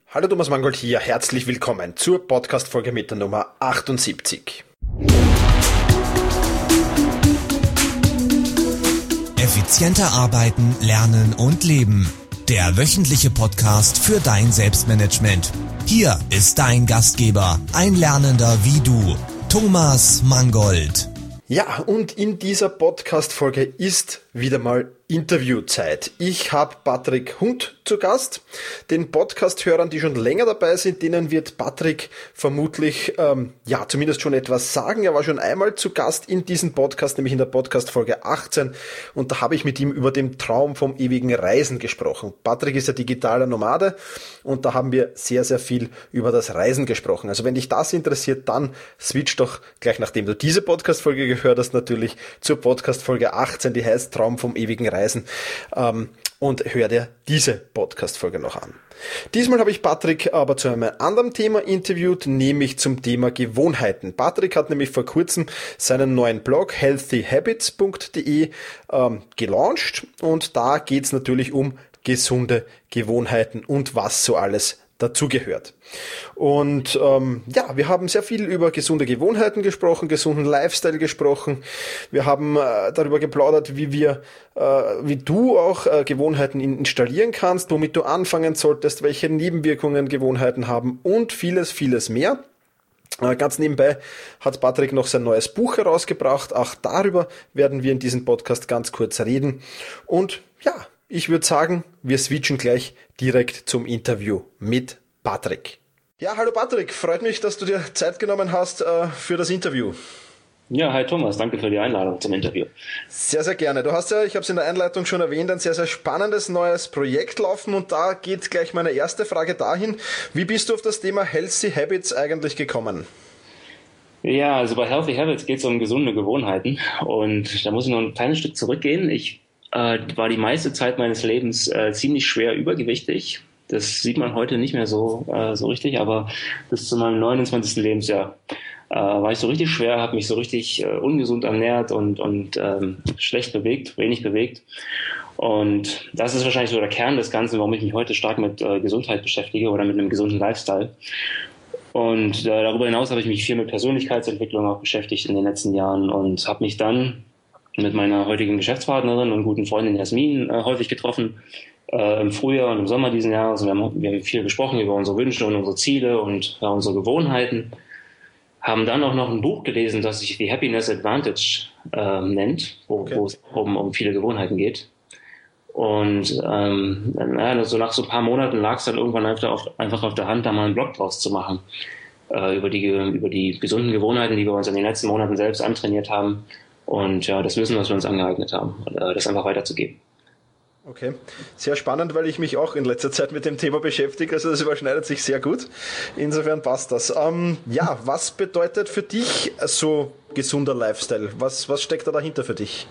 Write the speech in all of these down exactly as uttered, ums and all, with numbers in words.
Hallo Thomas Mangold hier, herzlich willkommen zur Podcast-Folge mit der Nummer achtundsiebzig. Effizienter arbeiten, lernen und leben. Der wöchentliche Podcast für dein Selbstmanagement. Hier ist dein Gastgeber, ein Lernender wie du, Thomas Mangold. Ja, und in dieser Podcast-Folge ist wieder mal Interviewzeit. Ich habe Patrick Hund zu Gast. Den Podcast-Hörern, die schon länger dabei sind, denen wird Patrick vermutlich, ähm, ja, zumindest schon etwas sagen. Er war schon einmal zu Gast in diesem Podcast, nämlich in der Podcast-Folge achtzehn. Und da habe ich mit ihm über den Traum vom ewigen Reisen gesprochen. Patrick ist ja digitaler Nomade und da haben wir sehr, sehr viel über das Reisen gesprochen. Also wenn dich das interessiert, dann switch doch gleich, nachdem du diese Podcast-Folge gehört hast, natürlich zur Podcast-Folge achtzehn, die heißt Traum vom ewigen Reisen. Ähm, und hör dir diese Podcast-Folge noch an. Diesmal habe ich Patrick aber zu einem anderen Thema interviewt, nämlich zum Thema Gewohnheiten. Patrick hat nämlich vor kurzem seinen neuen Blog healthy habits punkt de ähm, gelauncht und da geht es natürlich um gesunde Gewohnheiten und was so alles dazugehört. Und ähm, ja, wir haben sehr viel über gesunde Gewohnheiten gesprochen, gesunden Lifestyle gesprochen. Wir haben äh, darüber geplaudert, wie wir, äh, wie du auch äh, Gewohnheiten installieren kannst, womit du anfangen solltest, welche Nebenwirkungen Gewohnheiten haben und vieles, vieles mehr. Äh, ganz nebenbei hat Patrick noch sein neues Buch herausgebracht. Auch darüber werden wir in diesem Podcast ganz kurz reden. Und ja, ich würde sagen, wir switchen gleich direkt zum Interview mit Patrick. Ja, hallo Patrick, freut mich, dass du dir Zeit genommen hast äh, für das Interview. Ja, hi Thomas, danke für die Einladung zum Interview. Sehr, sehr gerne. Du hast ja, ich habe es in der Einleitung schon erwähnt, ein sehr, sehr spannendes neues Projekt laufen und da geht gleich meine erste Frage dahin. Wie bist du auf das Thema Healthy Habits eigentlich gekommen? Ja, also bei Healthy Habits geht es um gesunde Gewohnheiten und da muss ich noch ein kleines Stück zurückgehen. Ich äh, war die meiste Zeit meines Lebens äh, ziemlich schwer übergewichtig. Das sieht man heute nicht mehr so äh, so richtig, aber bis zu meinem neunundzwanzigsten Lebensjahr äh, war ich so richtig schwer, habe mich so richtig äh, ungesund ernährt und und ähm, schlecht bewegt, wenig bewegt. Und das ist wahrscheinlich so der Kern des Ganzen, warum ich mich heute stark mit äh, Gesundheit beschäftige oder mit einem gesunden Lifestyle. Und äh, darüber hinaus habe ich mich viel mit Persönlichkeitsentwicklung auch beschäftigt in den letzten Jahren und habe mich dann mit meiner heutigen Geschäftspartnerin und guten Freundin Jasmin äh, häufig getroffen, äh, im Frühjahr und im Sommer diesen Jahres. Wir haben, wir haben viel gesprochen über unsere Wünsche und unsere Ziele und ja, unsere Gewohnheiten. Haben dann auch noch ein Buch gelesen, das sich The Happiness Advantage äh, nennt, wo, okay. wo es um, um viele Gewohnheiten geht. Und ähm, na, so nach so ein paar Monaten lag es dann irgendwann einfach auf, einfach auf der Hand, da mal einen Blog draus zu machen. Äh, über, die, über die gesunden Gewohnheiten, die wir uns in den letzten Monaten selbst antrainiert haben. Und ja, das Wissen, was wir uns angeeignet haben, das einfach weiterzugeben. Okay, sehr spannend, weil ich mich auch in letzter Zeit mit dem Thema beschäftige, also das überschneidet sich sehr gut. Insofern passt das. Ähm, ja, was bedeutet für dich so gesunder Lifestyle? Was, was steckt da dahinter für dich?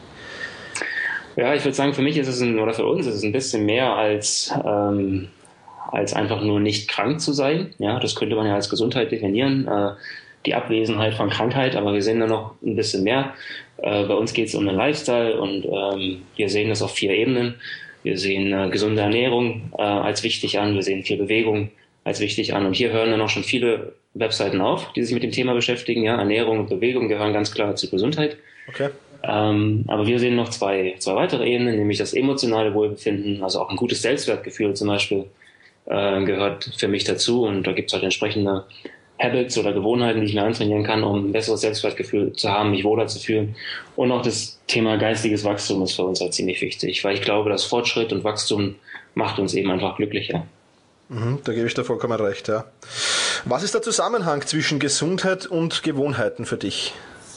Ja, ich würde sagen, für mich ist es ein, oder für uns ist es ein bisschen mehr als, ähm, als einfach nur nicht krank zu sein. Ja, das könnte man ja als Gesundheit definieren. Äh, die Abwesenheit von Krankheit, aber wir sehen da noch ein bisschen mehr. Äh, bei uns geht es um den Lifestyle und ähm, wir sehen das auf vier Ebenen. Wir sehen äh, gesunde Ernährung äh, als wichtig an, wir sehen viel Bewegung als wichtig an und hier hören dann auch schon viele Webseiten auf, die sich mit dem Thema beschäftigen. Ja, Ernährung und Bewegung gehören ganz klar zur Gesundheit. Okay. Ähm, aber wir sehen noch zwei, zwei weitere Ebenen, nämlich das emotionale Wohlbefinden, also auch ein gutes Selbstwertgefühl zum Beispiel äh, gehört für mich dazu und da gibt es halt entsprechende Habits oder Gewohnheiten, die ich mir antrainieren kann, um ein besseres Selbstwertgefühl zu haben, mich wohler zu fühlen. Und auch das Thema geistiges Wachstum ist für uns halt ziemlich wichtig, weil ich glaube, dass Fortschritt und Wachstum macht uns eben einfach glücklicher. Mhm, da gebe ich dir vollkommen recht, ja. Was ist der Zusammenhang zwischen Gesundheit und Gewohnheiten für dich?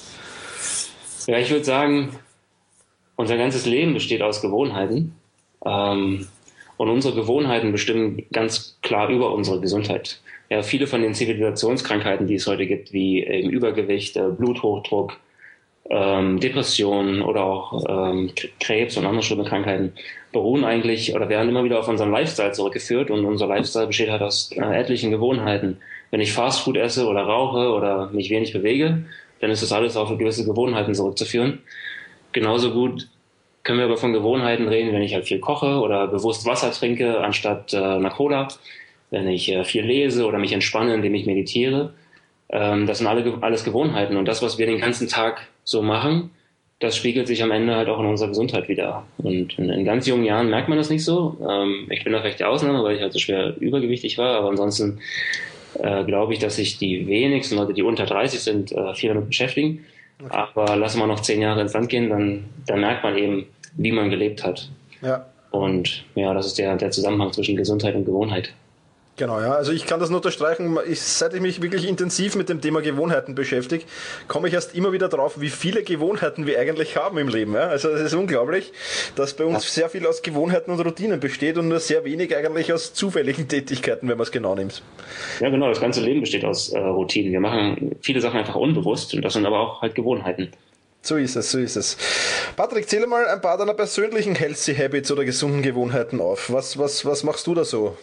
Ja, ich würde sagen, unser ganzes Leben besteht aus Gewohnheiten. Ähm, und unsere Gewohnheiten bestimmen ganz klar über unsere Gesundheit. Ja, viele von den Zivilisationskrankheiten, die es heute gibt, wie eben Übergewicht, äh, Bluthochdruck, ähm, Depressionen oder auch ähm, Krebs und andere schlimme Krankheiten, beruhen eigentlich oder werden immer wieder auf unseren Lifestyle zurückgeführt. Und unser Lifestyle besteht halt aus äh, etlichen Gewohnheiten. Wenn ich Fastfood esse oder rauche oder mich wenig bewege, dann ist das alles auf gewisse Gewohnheiten zurückzuführen. Genauso gut können wir aber von Gewohnheiten reden, wenn ich halt viel koche oder bewusst Wasser trinke anstatt äh, einer Cola. wenn ich äh, viel lese oder mich entspanne, indem ich meditiere. Ähm, das sind alle, alles Gewohnheiten. Und das, was wir den ganzen Tag so machen, das spiegelt sich am Ende halt auch in unserer Gesundheit wieder. Und in, in ganz jungen Jahren merkt man das nicht so. Ähm, ich bin da vielleicht die Ausnahme, weil ich halt so schwer übergewichtig war. Aber ansonsten äh, glaube ich, dass sich die wenigsten Leute, die unter dreißig sind, äh, viel damit beschäftigen. Okay. Aber lassen wir noch zehn Jahre ins Land gehen, dann, dann merkt man eben, wie man gelebt hat. Ja. Und ja, das ist der, der Zusammenhang zwischen Gesundheit und Gewohnheit. Genau, ja. Also ich kann das nur unterstreichen. Ich, seit ich mich wirklich intensiv mit dem Thema Gewohnheiten beschäftige, komme ich erst immer wieder drauf, wie viele Gewohnheiten wir eigentlich haben im Leben. Ja? Also es ist unglaublich, dass bei uns sehr viel aus Gewohnheiten und Routinen besteht und nur sehr wenig eigentlich aus zufälligen Tätigkeiten, wenn man es genau nimmt. Ja, genau. Das ganze Leben besteht aus äh, Routinen. Wir machen viele Sachen einfach unbewusst und das sind aber auch halt Gewohnheiten. So ist es, so ist es. Patrick, zähle mal ein paar deiner persönlichen Healthy Habits oder gesunden Gewohnheiten auf. Was, was, was machst du da so?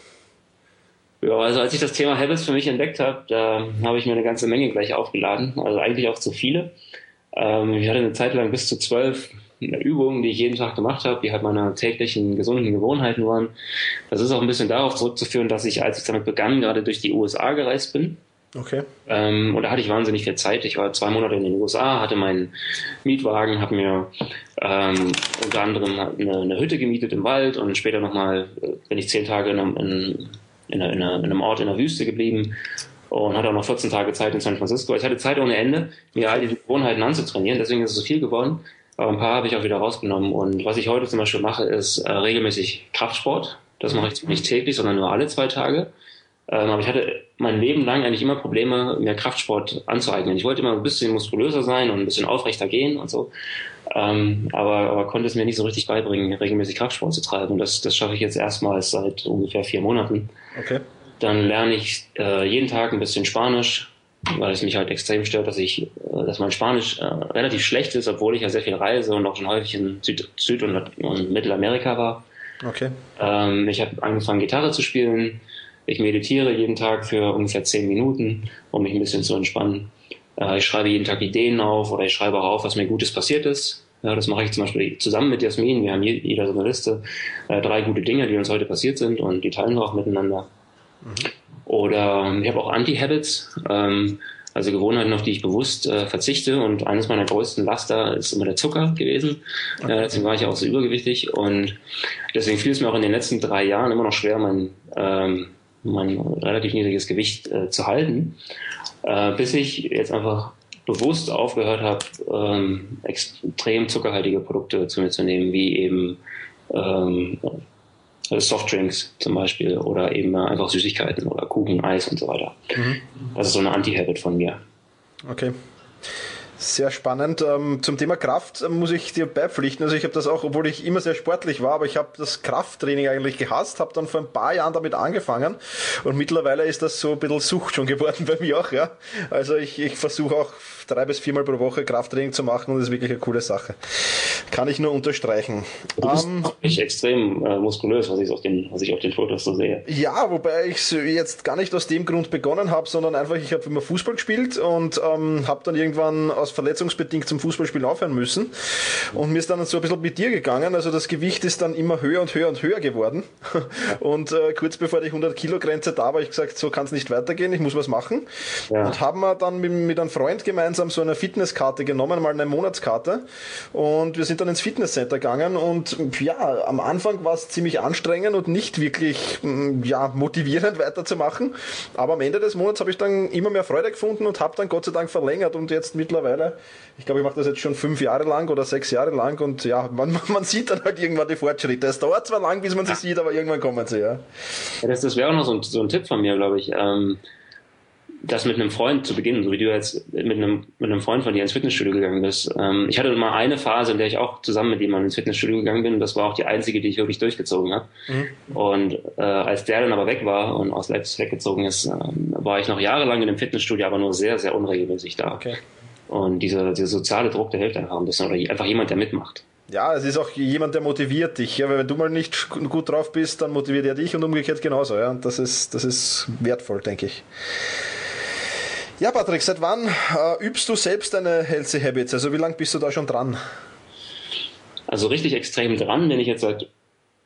Ja, also als ich das Thema Habits für mich entdeckt habe, da habe ich mir eine ganze Menge gleich aufgeladen, also eigentlich auch zu viele. Ähm, ich hatte eine Zeit lang bis zu zwölf Übungen, die ich jeden Tag gemacht habe, die halt meine täglichen gesunden Gewohnheiten waren. Das ist auch ein bisschen darauf zurückzuführen, dass ich, als ich damit begann, gerade durch die U S A gereist bin. Okay. Ähm, und da hatte ich wahnsinnig viel Zeit. Ich war zwei Monate in den U S A, hatte meinen Mietwagen, habe mir ähm, unter anderem eine, eine Hütte gemietet im Wald und später nochmal bin ich zehn Tage in einem, in, in, einer, in einem Ort in der Wüste geblieben und hatte auch noch vierzehn Tage Zeit in San Francisco. Ich hatte Zeit ohne Ende, mir all die Gewohnheiten anzutrainieren, deswegen ist es so viel geworden. Aber ein paar habe ich auch wieder rausgenommen. Und was ich heute zum Beispiel mache, ist äh, regelmäßig Kraftsport. Das mache ich nicht täglich, sondern nur alle zwei Tage. Ähm, aber ich hatte mein Leben lang eigentlich immer Probleme, mir Kraftsport anzueignen. Ich wollte immer ein bisschen muskulöser sein und ein bisschen aufrechter gehen und so. Ähm, aber, aber konnte es mir nicht so richtig beibringen, regelmäßig Kraftsport zu treiben. Und das, das schaffe ich jetzt erstmals seit ungefähr vier Monaten. Okay. Dann lerne ich äh, jeden Tag ein bisschen Spanisch, weil es mich halt extrem stört, dass ich, äh, dass mein Spanisch äh, relativ schlecht ist, obwohl ich ja sehr viel reise und auch schon häufig in Süd-, Süd und, und Mittelamerika war. Okay. Ähm, ich habe angefangen, Gitarre zu spielen. Ich meditiere jeden Tag für ungefähr zehn Minuten, um mich ein bisschen zu entspannen. Äh, ich schreibe jeden Tag Ideen auf oder ich schreibe auch auf, was mir Gutes passiert ist. Ja, das mache ich zum Beispiel zusammen mit Jasmin. Wir haben je, jeder so eine Liste, äh, drei gute Dinge, die uns heute passiert sind und die teilen wir auch miteinander. Mhm. Oder ich habe auch Anti-Habits, ähm, also Gewohnheiten, auf die ich bewusst äh, verzichte. Und eines meiner größten Laster ist immer der Zucker gewesen. Okay. Äh, deswegen war ich auch so übergewichtig. Und deswegen fiel es mir auch in den letzten drei Jahren immer noch schwer, mein, ähm, mein relativ niedriges Gewicht äh, zu halten. Äh, bis ich jetzt einfach bewusst aufgehört habe, ähm, extrem zuckerhaltige Produkte zu mir zu nehmen, wie eben ähm, Softdrinks zum Beispiel oder eben einfach Süßigkeiten oder Kuchen, Eis und so weiter. Mhm. Das ist so eine Anti-Habit von mir. Okay. Sehr spannend. Ähm, zum Thema Kraft muss ich dir beipflichten. Also ich habe das auch, obwohl ich immer sehr sportlich war, aber ich habe das Krafttraining eigentlich gehasst, habe dann vor ein paar Jahren damit angefangen und mittlerweile ist das so ein bisschen Sucht schon geworden bei mir auch. Ja. Also ich, ich versuche auch drei bis viermal pro Woche Krafttraining zu machen und das ist wirklich eine coole Sache. Kann ich nur unterstreichen. Du bist ähm, wirklich extrem äh, muskulös, was ich, auf den, was ich auf den Fotos so sehe. Ja, wobei ich jetzt gar nicht aus dem Grund begonnen habe, sondern einfach, ich habe immer Fußball gespielt und ähm, habe dann irgendwann aus verletzungsbedingt zum Fußballspielen aufhören müssen und mir ist dann so ein bisschen mit dir gegangen, also das Gewicht ist dann immer höher und höher und höher geworden und äh, kurz bevor die hundert Kilo Grenze da war, habe ich gesagt, so kann es nicht weitergehen, ich muss was machen ja. Und haben wir dann mit, mit einem Freund gemeinsam so eine Fitnesskarte genommen, mal eine Monatskarte und wir sind dann ins Fitnesscenter gegangen und ja, am Anfang war es ziemlich anstrengend und nicht wirklich ja, motivierend weiterzumachen, aber am Ende des Monats habe ich dann immer mehr Freude gefunden und habe dann Gott sei Dank verlängert und jetzt mittlerweile ich glaube, ich mache das jetzt schon fünf Jahre lang oder sechs Jahre lang und ja, man, man sieht dann halt irgendwann die Fortschritte. Es dauert zwar lang, bis man sie sieht, aber irgendwann kommen sie, ja. ja das das wäre auch noch so ein, so ein Tipp von mir, glaube ich. Ähm, das mit einem Freund zu beginnen, so wie du jetzt mit einem, mit einem Freund von dir ins Fitnessstudio gegangen bist. Ähm, ich hatte mal eine Phase, in der ich auch zusammen mit jemandem ins Fitnessstudio gegangen bin. Das war auch die einzige, die ich wirklich durchgezogen habe. Mhm. Und äh, als der dann aber weg war und aus Leipzig weggezogen ist, äh, war ich noch jahrelang in dem Fitnessstudio, aber nur sehr, sehr unregelmäßig da. Okay. Und dieser, dieser soziale Druck, der hilft einfach ein bisschen. Oder einfach jemand, der mitmacht. Ja, es ist auch jemand, der motiviert dich. Ja, weil wenn du mal nicht gut drauf bist, dann motiviert er dich und umgekehrt genauso. Ja, und das ist, das ist wertvoll, denke ich. Ja, Patrick, seit wann äh, übst du selbst deine Healthy Habits? Also wie lange bist du da schon dran? Also richtig extrem dran bin ich jetzt seit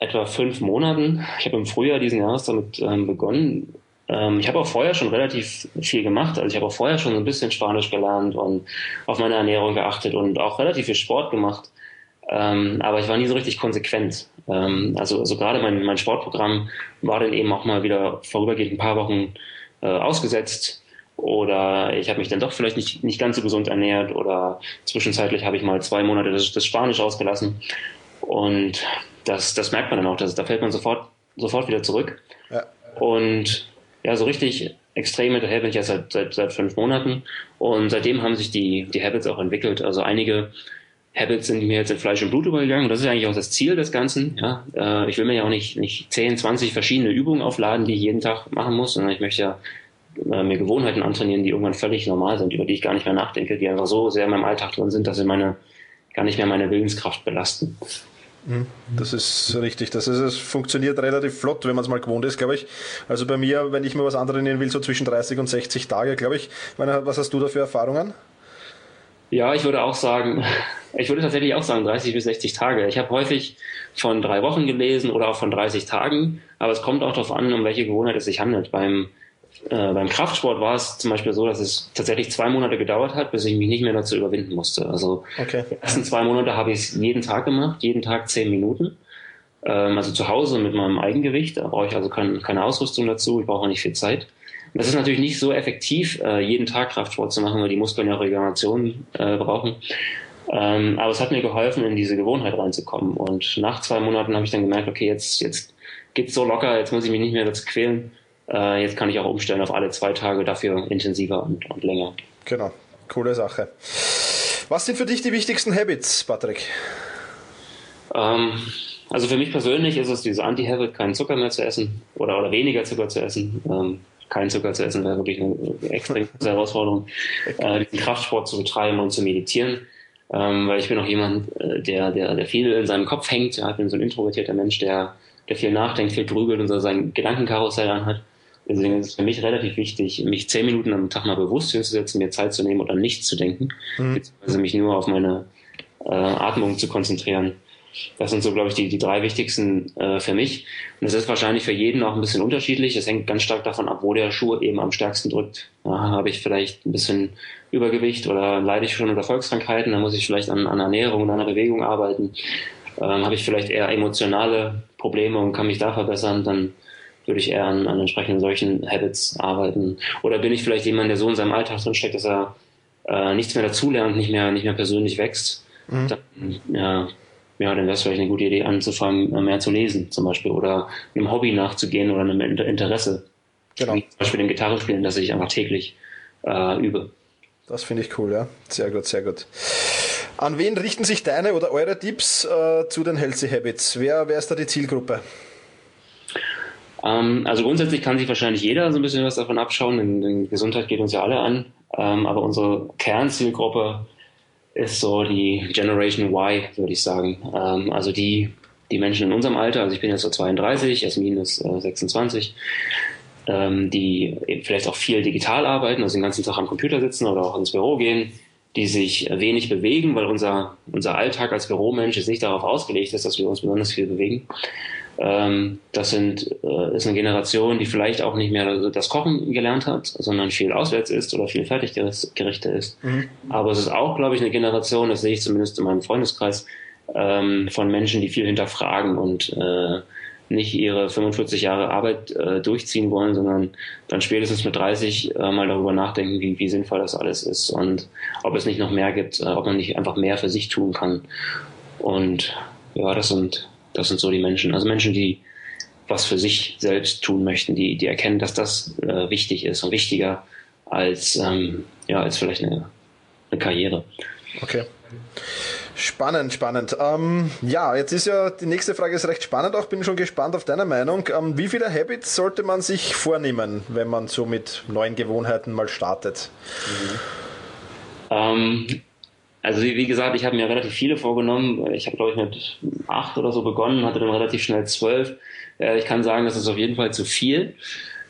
etwa fünf Monaten. Ich habe im Frühjahr diesen Jahres damit ähm, begonnen. Ähm, ich habe auch vorher schon relativ viel gemacht. Also ich habe auch vorher schon ein bisschen Spanisch gelernt und auf meine Ernährung geachtet und auch relativ viel Sport gemacht. Ähm, aber ich war nie so richtig konsequent. Ähm, also, also gerade mein, mein Sportprogramm war dann eben auch mal wieder vorübergehend ein paar Wochen äh, ausgesetzt. Oder ich habe mich dann doch vielleicht nicht, nicht ganz so gesund ernährt. Oder zwischenzeitlich habe ich mal zwei Monate das, das Spanisch ausgelassen. Und das, das merkt man dann auch. Das, da fällt man sofort, sofort wieder zurück. Ja. Und ja, so richtig extrem hinterher bin ich ja seit, seit, seit fünf Monaten. Und seitdem haben sich die, die Habits auch entwickelt. Also einige Habits sind mir jetzt in Fleisch und Blut übergegangen. Und das ist eigentlich auch das Ziel des Ganzen. Ja, äh, ich will mir ja auch nicht, nicht zehn, zwanzig verschiedene Übungen aufladen, die ich jeden Tag machen muss, sondern ich möchte ja äh, mir Gewohnheiten antrainieren, die irgendwann völlig normal sind, über die ich gar nicht mehr nachdenke, die einfach so sehr in meinem Alltag drin sind, dass sie meine, gar nicht mehr meine Willenskraft belasten. Das ist richtig. Das ist, es funktioniert relativ flott, wenn man es mal gewohnt ist, glaube ich. Also bei mir, wenn ich mir was antrainieren will, so zwischen dreißig und sechzig Tage, glaube ich. Was hast du da für Erfahrungen? Ja, ich würde auch sagen, ich würde tatsächlich auch sagen dreißig bis sechzig Tage. Ich habe häufig von drei Wochen gelesen oder auch von dreißig Tagen, aber es kommt auch darauf an, um welche Gewohnheit es sich handelt. Beim, äh, beim Kraftsport war es zum Beispiel so, dass es tatsächlich zwei Monate gedauert hat, bis ich mich nicht mehr dazu überwinden musste. Also okay. Die ersten zwei Monate habe ich es jeden Tag gemacht, jeden Tag zehn Minuten. Ähm, also zu Hause mit meinem Eigengewicht, da brauche ich also kein, keine Ausrüstung dazu, ich brauche auch nicht viel Zeit. Das ist natürlich nicht so effektiv, jeden Tag Kraftsport zu machen, weil die Muskeln ja auch Regeneration äh, brauchen. Ähm, aber es hat mir geholfen, in diese Gewohnheit reinzukommen. Und nach zwei Monaten habe ich dann gemerkt, okay, jetzt, jetzt geht's so locker, jetzt muss ich mich nicht mehr dazu quälen. Äh, jetzt kann ich auch umstellen auf alle zwei Tage, dafür intensiver und, und länger. Genau, coole Sache. Was sind für dich die wichtigsten Habits, Patrick? Ähm, also für mich persönlich ist es dieses Anti-Habit, keinen Zucker mehr zu essen oder, oder weniger Zucker zu essen. Ähm, kein Zucker zu essen wäre wirklich eine extrem große Herausforderung, äh, diesen Kraftsport zu betreiben und zu meditieren, ähm, weil ich bin auch jemand, äh, der, der, der viel in seinem Kopf hängt. Ja, ich bin so ein introvertierter Mensch, der, der viel nachdenkt, viel grübelt und so sein Gedankenkarussell anhat. Deswegen ist es für mich relativ wichtig, mich zehn Minuten am Tag mal bewusst hinzusetzen, mir Zeit zu nehmen oder nichts zu denken, mhm. beziehungsweise mich nur auf meine äh, Atmung zu konzentrieren. Das sind so, glaube ich, die, die drei wichtigsten äh, für mich. Und das ist wahrscheinlich für jeden auch ein bisschen unterschiedlich. Es hängt ganz stark davon ab, wo der Schuh eben am stärksten drückt. Ja, habe ich vielleicht ein bisschen Übergewicht oder leide ich schon unter Volkskrankheiten, dann muss ich vielleicht an, an Ernährung und an der Bewegung arbeiten. Ähm, habe ich vielleicht eher emotionale Probleme und kann mich da verbessern, dann würde ich eher an, an entsprechenden solchen Habits arbeiten. Oder bin ich vielleicht jemand, der so in seinem Alltag drin steckt, dass er äh, nichts mehr dazulernt, nicht mehr, nicht mehr persönlich wächst. Mhm. Dann, ja, ja, dann wäre es vielleicht eine gute Idee, anzufangen, mehr zu lesen zum Beispiel oder einem Hobby nachzugehen oder einem Interesse. Genau. Wie zum Beispiel dem Gitarrespielen, das ich einfach täglich äh, übe. Das finde ich cool, ja. Sehr gut, sehr gut. An wen richten sich deine oder eure Tipps äh, zu den Healthy Habits? Wer, wer ist da die Zielgruppe? Ähm, also grundsätzlich kann sich wahrscheinlich jeder so ein bisschen was davon abschauen, denn, denn Gesundheit geht uns ja alle an. Ähm, aber unsere Kernzielgruppe ist so die Generation Y, würde ich sagen. Ähm, also die, die Menschen in unserem Alter, also ich bin jetzt so zweiunddreißig, Jasmin ist äh, sechsundzwanzig, ähm, die eben vielleicht auch viel digital arbeiten, also den ganzen Tag am Computer sitzen oder auch ins Büro gehen, die sich wenig bewegen, weil unser, unser Alltag als Büromensch ist nicht darauf ausgelegt ist, dass wir uns besonders viel bewegen. Ähm, das sind, äh, ist eine Generation, die vielleicht auch nicht mehr das Kochen gelernt hat, sondern viel auswärts isst oder viel Fertiggerichte isst. Mhm. Aber es ist auch, glaube ich, eine Generation, das sehe ich zumindest in meinem Freundeskreis, ähm, von Menschen, die viel hinterfragen und äh, nicht ihre fünfundvierzig Jahre Arbeit äh, durchziehen wollen, sondern dann spätestens mit dreißig äh, mal darüber nachdenken, wie, wie sinnvoll das alles ist und ob es nicht noch mehr gibt, äh, ob man nicht einfach mehr für sich tun kann. Und ja, das sind Das sind so die Menschen, also Menschen, die was für sich selbst tun möchten, die, die erkennen, dass das äh, wichtig ist und wichtiger als, ähm, ja, als vielleicht eine, eine Karriere. Okay. Spannend, spannend. Ähm, ja, jetzt ist ja, die nächste Frage ist recht spannend auch, bin schon gespannt auf deine Meinung. Ähm, wie viele Habits sollte man sich vornehmen, wenn man so mit neuen Gewohnheiten mal startet? Mhm. Ähm, Also wie, wie gesagt, ich habe mir relativ viele vorgenommen. Ich habe, glaube ich, mit acht oder so begonnen, hatte dann relativ schnell zwölf. Äh, ich kann sagen, das ist auf jeden Fall zu viel.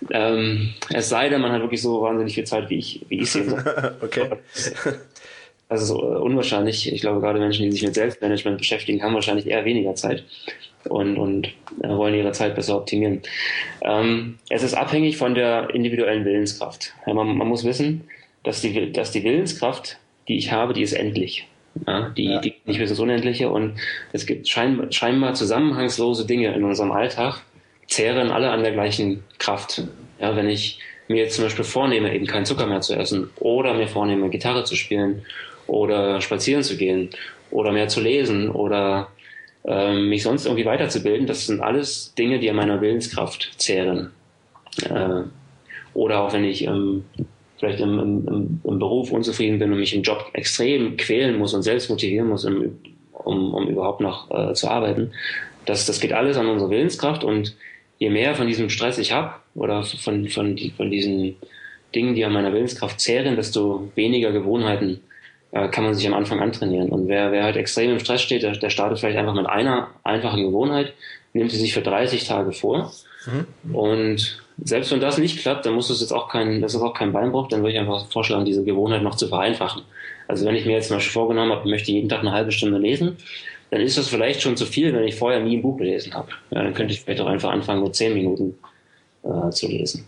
Ähm, es sei denn, man hat wirklich so wahnsinnig viel Zeit, wie ich wie ich sehe. Okay. das ist äh, unwahrscheinlich. Ich glaube, gerade Menschen, die sich mit Selbstmanagement beschäftigen, haben wahrscheinlich eher weniger Zeit und, und äh, wollen ihre Zeit besser optimieren. Ähm, es ist abhängig von der individuellen Willenskraft. Ja, man, man muss wissen, dass die, dass die Willenskraft, die ich habe, die ist endlich. Ja, die, ja. die nicht mehr das Unendliche, und es gibt scheinbar, scheinbar zusammenhangslose Dinge in unserem Alltag, zehren alle an der gleichen Kraft. Ja, wenn ich mir jetzt zum Beispiel vornehme, eben keinen Zucker mehr zu essen, oder mir vornehme, Gitarre zu spielen oder spazieren zu gehen oder mehr zu lesen oder äh, mich sonst irgendwie weiterzubilden, das sind alles Dinge, die an meiner Willenskraft zehren. Äh, oder auch wenn ich ähm, vielleicht im, im, im Beruf unzufrieden bin und mich im Job extrem quälen muss und selbst motivieren muss, um, um, um überhaupt noch äh, zu arbeiten. Das, das geht alles an unsere Willenskraft, und je mehr von diesem Stress ich habe oder von, von, die, von diesen Dingen, die an meiner Willenskraft zehren, desto weniger Gewohnheiten äh, kann man sich am Anfang antrainieren. Und wer, wer halt extrem im Stress steht, der, der startet vielleicht einfach mit einer einfachen Gewohnheit, nimmt sie sich für dreißig Tage vor. Mhm. Und selbst wenn das nicht klappt, dann muss es jetzt auch kein, das ist auch kein Beinbruch, dann würde ich einfach vorschlagen, diese Gewohnheit noch zu vereinfachen. Also wenn ich mir jetzt zum Beispiel vorgenommen habe, ich möchte jeden Tag eine halbe Stunde lesen, dann ist das vielleicht schon zu viel, wenn ich vorher nie ein Buch gelesen habe. Ja, dann könnte ich vielleicht auch einfach anfangen, mit zehn Minuten äh, zu lesen.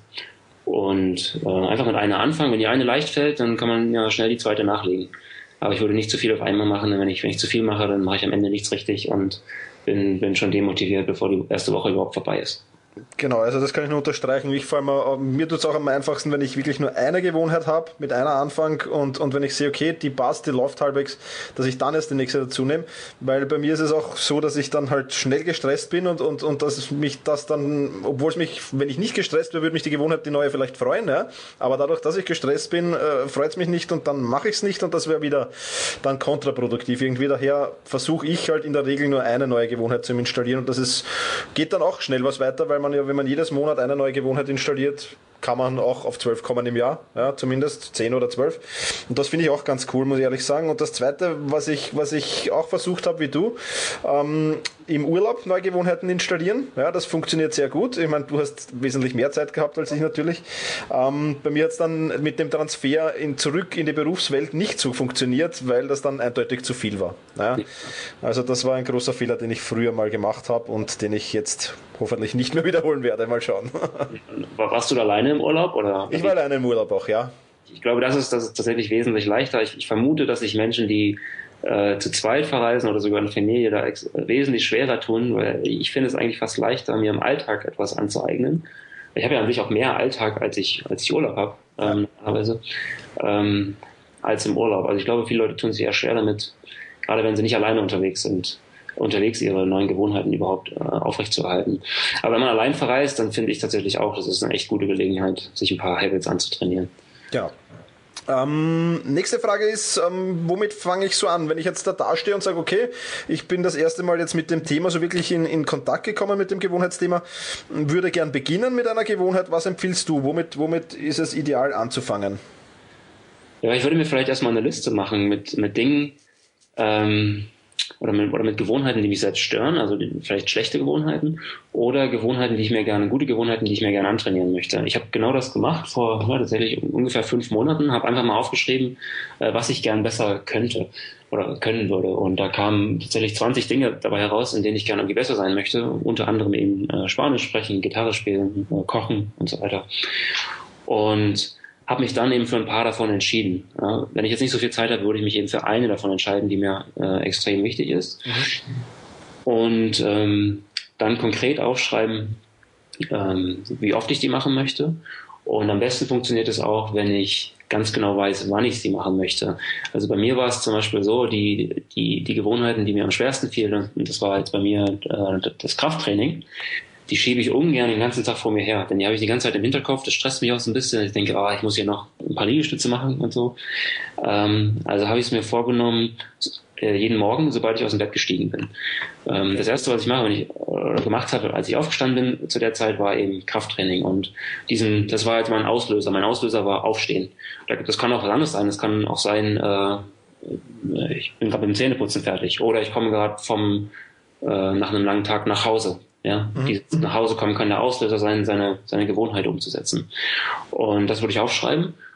Und äh, einfach mit einer anfangen. Wenn die eine leicht fällt, dann kann man ja schnell die zweite nachlegen. Aber ich würde nicht zu viel auf einmal machen, denn wenn ich, wenn ich zu viel mache, dann mache ich am Ende nichts richtig und bin, bin schon demotiviert, bevor die erste Woche überhaupt vorbei ist. Genau, also das kann ich nur unterstreichen. Ich vor allem, mir tut es auch am einfachsten, wenn ich wirklich nur eine Gewohnheit habe, mit einer Anfang, und, und wenn ich sehe, okay, die passt, die läuft halbwegs, dass ich dann erst die nächste dazu nehme, weil bei mir ist es auch so, dass ich dann halt schnell gestresst bin und, und, und dass mich das dann, obwohl es mich, wenn ich nicht gestresst wäre, würde mich die Gewohnheit, die neue, vielleicht freuen, ja? Aber dadurch, dass ich gestresst bin, äh, freut es mich nicht, und dann mache ich es nicht, und das wäre wieder dann kontraproduktiv irgendwie. Daher versuche ich halt in der Regel nur eine neue Gewohnheit zu installieren, und das ist, geht dann auch schnell was weiter, weil man ja, wenn man jedes Monat eine neue Gewohnheit installiert, kann man auch auf zwölf kommen im Jahr, ja, zumindest zehn oder zwölf. Und das finde ich auch ganz cool, muss ich ehrlich sagen. Und das Zweite, was ich, was ich auch versucht habe, wie du, ähm, im Urlaub neue Gewohnheiten installieren. Ja, das funktioniert sehr gut. Ich meine, du hast wesentlich mehr Zeit gehabt als ich natürlich. Ähm, bei mir hat es dann mit dem Transfer in, zurück in die Berufswelt nicht so funktioniert, weil das dann eindeutig zu viel war. Ja? Also das war ein großer Fehler, den ich früher mal gemacht habe und den ich jetzt hoffentlich nicht mehr wiederholen werde. Mal schauen. Warst du da alleine im Urlaub? Oder? Ich war alleine im Urlaub auch, ja. Ich glaube, das ist, das ist tatsächlich wesentlich leichter. Ich, ich vermute, dass sich Menschen, die äh, zu zweit verreisen oder sogar eine Familie, da ex- wesentlich schwerer tun, weil ich finde es eigentlich fast leichter, mir im Alltag etwas anzueignen. Ich habe ja an sich auch mehr Alltag, als ich, als ich Urlaub habe, ähm, teilweise, ähm, als im Urlaub. Also ich glaube, viele Leute tun sich eher schwer damit, gerade wenn sie nicht alleine unterwegs sind, unterwegs ihre neuen Gewohnheiten überhaupt äh, aufrechtzuerhalten. Aber wenn man allein verreist, dann finde ich tatsächlich auch, das ist eine echt gute Gelegenheit, sich ein paar Habits anzutrainieren. Ja. Ähm, nächste Frage ist, ähm, womit fange ich so an? Wenn ich jetzt da dastehe und sage, okay, ich bin das erste Mal jetzt mit dem Thema so wirklich in, in Kontakt gekommen mit dem Gewohnheitsthema, würde gern beginnen mit einer Gewohnheit. Was empfiehlst du? Womit, womit ist es ideal anzufangen? Ja, ich würde mir vielleicht erstmal eine Liste machen mit, mit Dingen, ähm, oder mit, oder mit Gewohnheiten, die mich selbst stören, also die, vielleicht schlechte Gewohnheiten, oder Gewohnheiten, die ich mir gerne, gute Gewohnheiten, die ich mir gerne antrainieren möchte. Ich habe genau das gemacht vor ja, tatsächlich ungefähr fünf Monaten, habe einfach mal aufgeschrieben, äh, was ich gern besser könnte oder können würde. Und da kamen tatsächlich zwanzig Dinge dabei heraus, in denen ich gerne irgendwie besser sein möchte, unter anderem eben äh, Spanisch sprechen, Gitarre spielen, äh, kochen und so weiter. Und habe mich dann eben für ein paar davon entschieden. Ja, wenn ich jetzt nicht so viel Zeit habe, würde ich mich eben für eine davon entscheiden, die mir äh, extrem wichtig ist. Mhm. Und ähm, dann konkret aufschreiben, ähm, wie oft ich die machen möchte. Und am besten funktioniert es auch, wenn ich ganz genau weiß, wann ich sie machen möchte. Also bei mir war es zum Beispiel so, die, die, die Gewohnheiten, die mir am schwersten fielen, und das war jetzt bei mir äh, das Krafttraining, die schiebe ich ungern den ganzen Tag vor mir her, denn die habe ich die ganze Zeit im Hinterkopf, das stresst mich auch so ein bisschen, ich denke, ah, ich muss hier noch ein paar Liegestütze machen und so. Ähm, also habe ich es mir vorgenommen, äh, jeden Morgen, sobald ich aus dem Bett gestiegen bin. Ähm, das erste, was ich mache, wenn ich oder gemacht habe, als ich aufgestanden bin zu der Zeit, war eben Krafttraining, und diesen, das war jetzt mein Auslöser. Mein Auslöser war Aufstehen. Das kann auch was anderes sein, das kann auch sein, äh, ich bin gerade mit dem Zähneputzen fertig, oder ich komme gerade vom äh, nach einem langen Tag nach Hause. Ja, mhm. Dieses nach Hause kommen kann der Auslöser sein, seine, seine Gewohnheit umzusetzen. Und das würde ich aufschreiben.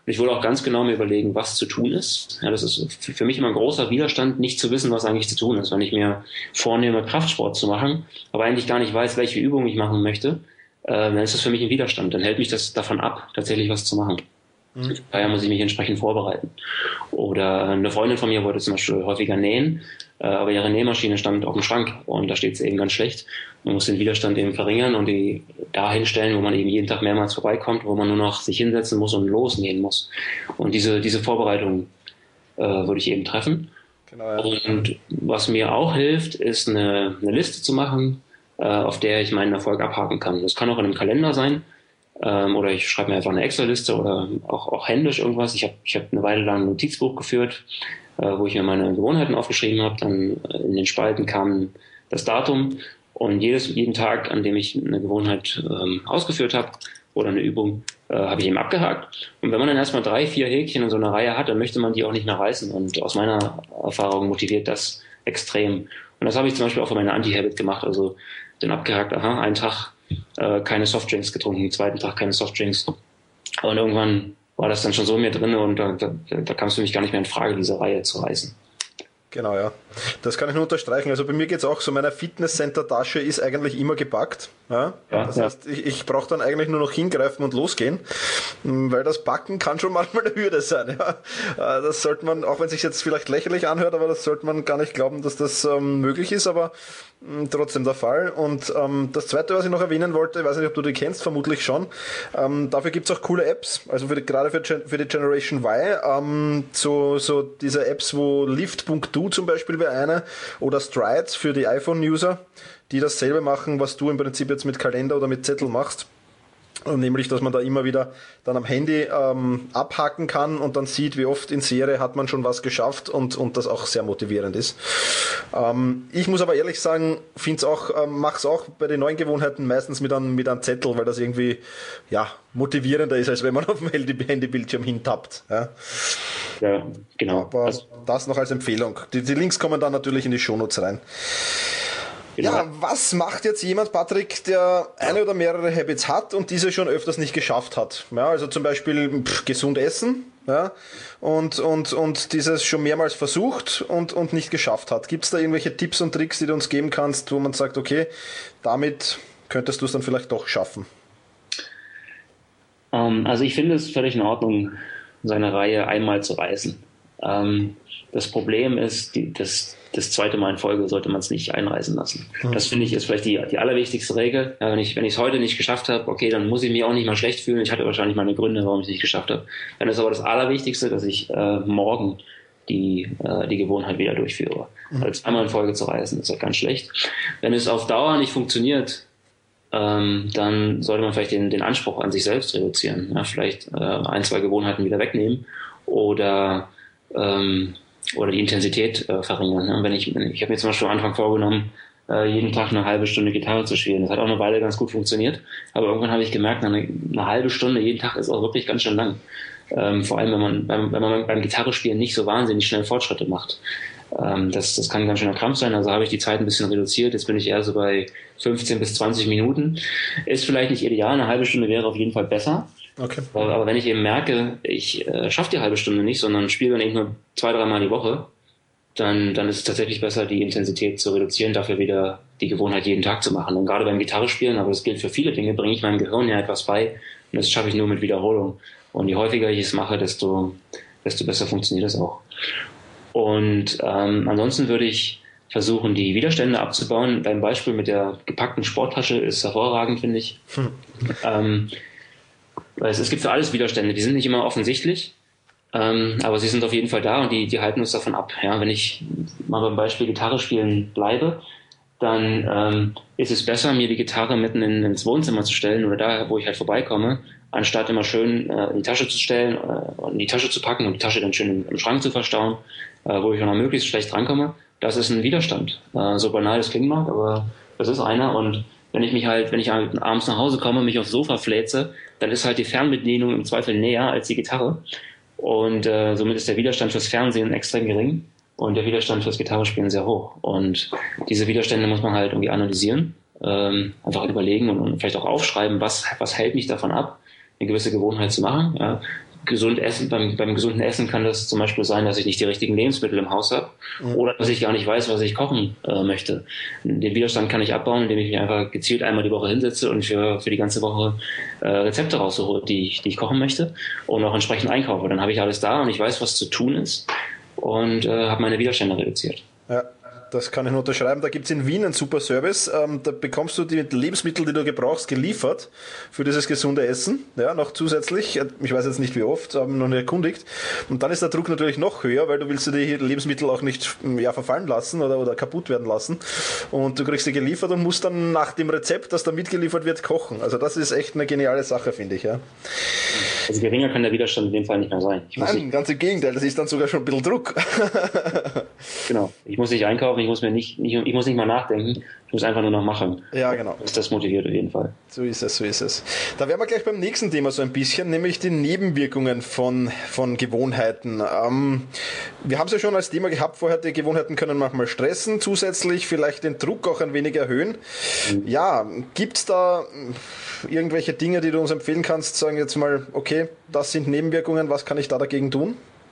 Ich wollte auch ganz genau mir überlegen, was zu tun ist. Ja, das ist für mich immer ein großer Widerstand, nicht zu wissen, was eigentlich zu tun ist. Wenn ich mir vornehme, Kraftsport zu machen, aber eigentlich gar nicht weiß, welche Übung ich machen möchte, äh, dann ist das für mich ein Widerstand. Dann hält mich das davon ab, tatsächlich was zu machen. Mhm. Daher muss ich mich entsprechend vorbereiten. Oder eine Freundin von mir wollte zum Beispiel häufiger nähen, äh, aber ihre Nähmaschine stand auf dem Schrank und da steht es eben ganz schlecht. Man muss den Widerstand eben verringern und die da hinstellen, wo man eben jeden Tag mehrmals vorbeikommt, wo man nur noch sich hinsetzen muss und losnähen muss. Und diese, diese Vorbereitung äh, würde ich eben treffen. Genau, ja. Und was mir auch hilft, ist eine, eine Liste zu machen, äh, auf der ich meinen Erfolg abhaken kann. Das kann auch in einem Kalender sein, ähm, oder ich schreibe mir einfach eine Excel-Liste oder auch, auch händisch irgendwas. Ich habe ich hab eine Weile lang ein Notizbuch geführt, äh, wo ich mir meine Gewohnheiten aufgeschrieben habe. Dann in den Spalten kam das Datum. Und jedes, jeden Tag, an dem ich eine Gewohnheit ähm, ausgeführt habe oder eine Übung, äh, habe ich eben abgehakt. Und wenn man dann erstmal drei, vier Häkchen in so einer Reihe hat, dann möchte man die auch nicht mehr reißen. Und aus meiner Erfahrung motiviert das extrem. Und das habe ich zum Beispiel auch für meine Anti-Habit gemacht. Also dann abgehakt, aha, einen Tag äh, keine Softdrinks getrunken, den zweiten Tag keine Softdrinks. Und irgendwann war das dann schon so in mir drin und da, da, da kam es für mich gar nicht mehr in Frage, diese Reihe zu reißen. Genau, ja. Das kann ich nur unterstreichen. Also bei mir geht's auch so, meine Fitnesscenter-Tasche ist eigentlich immer gepackt. Ja? Ja, das ja. heißt, ich, ich brauche dann eigentlich nur noch hingreifen und losgehen, weil das Packen kann schon manchmal eine Hürde sein. Ja? Das sollte man, auch wenn es sich jetzt vielleicht lächerlich anhört, aber das sollte man gar nicht glauben, dass das ähm, möglich ist, aber ähm, trotzdem der Fall. Und ähm, das Zweite, was ich noch erwähnen wollte, ich weiß nicht, ob du die kennst, vermutlich schon, ähm, dafür gibt's auch coole Apps, also für die, gerade für, für die Generation Y, ähm, so, so diese Apps, wo Lift Punkt do zum Beispiel wäre eine, oder Strides für die iPhone-User, die dasselbe machen, was du im Prinzip jetzt mit Kalender oder mit Zettel machst. Und nämlich, dass man da immer wieder dann am Handy ähm, abhaken kann und dann sieht, wie oft in Serie hat man schon was geschafft und, und das auch sehr motivierend ist. Ähm, ich muss aber ehrlich sagen, find's auch, ähm, mach's auch bei den neuen Gewohnheiten meistens mit einem, mit einem Zettel, weil das irgendwie, ja, motivierender ist, als wenn man auf dem Handy, Handybildschirm hintappt. Ja, ja genau. Aber also, das noch als Empfehlung. Die, die Links kommen dann natürlich in die Shownotes rein. Genau. Ja, was macht jetzt jemand, Patrick, der eine oder mehrere Habits hat und diese schon öfters nicht geschafft hat? Ja, also zum Beispiel pff, gesund essen, ja, und, und, und dieses schon mehrmals versucht und, und nicht geschafft hat. Gibt es da irgendwelche Tipps und Tricks, die du uns geben kannst, wo man sagt, okay, damit könntest du es dann vielleicht doch schaffen? Um, also ich finde es völlig in Ordnung, seine Reihe einmal zu reißen. Um, das Problem ist, die, das das zweite Mal in Folge sollte man es nicht einreißen lassen. Mhm. Das finde ich ist vielleicht die, die allerwichtigste Regel. Ja, wenn ich wenn ich es heute nicht geschafft habe, okay, dann muss ich mich auch nicht mal schlecht fühlen. Ich hatte wahrscheinlich meine Gründe, warum ich es nicht geschafft habe. Dann ist aber das Allerwichtigste, dass ich äh, morgen die äh, die Gewohnheit wieder durchführe. Mhm. Als einmal in Folge zu reißen, ist ja ganz schlecht. Wenn es auf Dauer nicht funktioniert, ähm, dann sollte man vielleicht den den Anspruch an sich selbst reduzieren. Ja, vielleicht äh, ein, zwei Gewohnheiten wieder wegnehmen oder ähm, oder die Intensität äh, verringern. Wenn ich, ich habe mir zum Beispiel am Anfang vorgenommen, äh, jeden Tag eine halbe Stunde Gitarre zu spielen. Das hat auch eine Weile ganz gut funktioniert, aber irgendwann habe ich gemerkt, eine, eine halbe Stunde jeden Tag ist auch wirklich ganz schön lang. Ähm, vor allem, wenn man beim, wenn man beim Gitarrespielen nicht so wahnsinnig schnell Fortschritte macht. Ähm, das, das kann ganz schön ein Krampf sein, also habe ich die Zeit ein bisschen reduziert. Jetzt bin ich eher so bei fünfzehn bis zwanzig Minuten. Ist vielleicht nicht ideal, eine halbe Stunde wäre auf jeden Fall besser. Okay. Aber, aber wenn ich eben merke, ich äh, schaffe die halbe Stunde nicht, sondern spiele dann eben nur zwei, dreimal die Woche, dann, dann ist es tatsächlich besser, die Intensität zu reduzieren, dafür wieder die Gewohnheit jeden Tag zu machen. Und gerade beim Gitarrespielen, aber das gilt für viele Dinge, bringe ich meinem Gehirn ja etwas bei und das schaffe ich nur mit Wiederholung. Und je häufiger ich es mache, desto, desto besser funktioniert es auch. Und ähm, ansonsten würde ich versuchen, die Widerstände abzubauen. Dein Beispiel mit der gepackten Sporttasche ist hervorragend, finde ich. Hm. Ähm, Es, es gibt für alles Widerstände, die sind nicht immer offensichtlich, ähm, aber sie sind auf jeden Fall da und die, die halten uns davon ab. Ja, wenn ich mal beim Beispiel Gitarre spielen bleibe, dann ähm, ist es besser, mir die Gitarre mitten in, ins Wohnzimmer zu stellen oder da, wo ich halt vorbeikomme, anstatt immer schön äh, in die Tasche zu stellen, äh, in die Tasche zu packen und die Tasche dann schön im, im Schrank zu verstauen, äh, wo ich auch noch möglichst schlecht drankomme. Das ist ein Widerstand. Äh, so banal das klingen mag, aber das ist einer. Und wenn ich mich halt, wenn ich abends nach Hause komme, mich aufs Sofa fläze, dann ist halt die Fernbedienung im Zweifel näher als die Gitarre. Und äh, somit ist der Widerstand fürs Fernsehen extrem gering und der Widerstand fürs Gitarrespielen sehr hoch. Und diese Widerstände muss man halt irgendwie analysieren, ähm, einfach überlegen und, und vielleicht auch aufschreiben, was, was hält mich davon ab, eine gewisse Gewohnheit zu machen. Ja. gesund essen, beim, beim gesunden Essen kann das zum Beispiel sein, dass ich nicht die richtigen Lebensmittel im Haus habe mhm. oder dass ich gar nicht weiß, was ich kochen äh, möchte. Den Widerstand kann ich abbauen, indem ich mich einfach gezielt einmal die Woche hinsetze und für, für die ganze Woche äh, Rezepte raussuche, die ich, die ich kochen möchte und auch entsprechend einkaufe. Dann habe ich alles da und ich weiß, was zu tun ist und äh, habe meine Widerstände reduziert. Ja. Das kann ich nur unterschreiben. Da gibt's in Wien einen super Service. Ähm, da bekommst du die Lebensmittel, die du gebrauchst, geliefert für dieses gesunde Essen. Ja, noch zusätzlich. Ich weiß jetzt nicht wie oft, habe mich noch nicht erkundigt. Und dann ist der Druck natürlich noch höher, weil du willst dir die Lebensmittel auch nicht ja, verfallen lassen oder, oder kaputt werden lassen. Und du kriegst die geliefert und musst dann nach dem Rezept, das da mitgeliefert wird, kochen. Also das ist echt eine geniale Sache, finde ich. Ja. Also geringer kann der Widerstand in dem Fall nicht mehr sein. Ich muss Nein, nicht, ganz im Gegenteil. Das ist dann sogar schon ein bisschen Druck. Genau. Ich muss nicht einkaufen, ich muss mir nicht, nicht, ich muss nicht mal nachdenken, ich muss einfach nur noch machen. Ja, genau. Das, das motiviert auf jeden Fall. So ist es, so ist es. Da wären wir gleich beim nächsten Thema so ein bisschen, nämlich die Nebenwirkungen von, von Gewohnheiten. Ähm, wir haben es ja schon als Thema gehabt vorher, die Gewohnheiten können manchmal stressen, zusätzlich vielleicht den Druck auch ein wenig erhöhen. Mhm. Ja, gibt's da irgendwelche Dinge, die du uns empfehlen kannst, sagen jetzt mal, okay, das sind Nebenwirkungen, was kann ich da dagegen tun?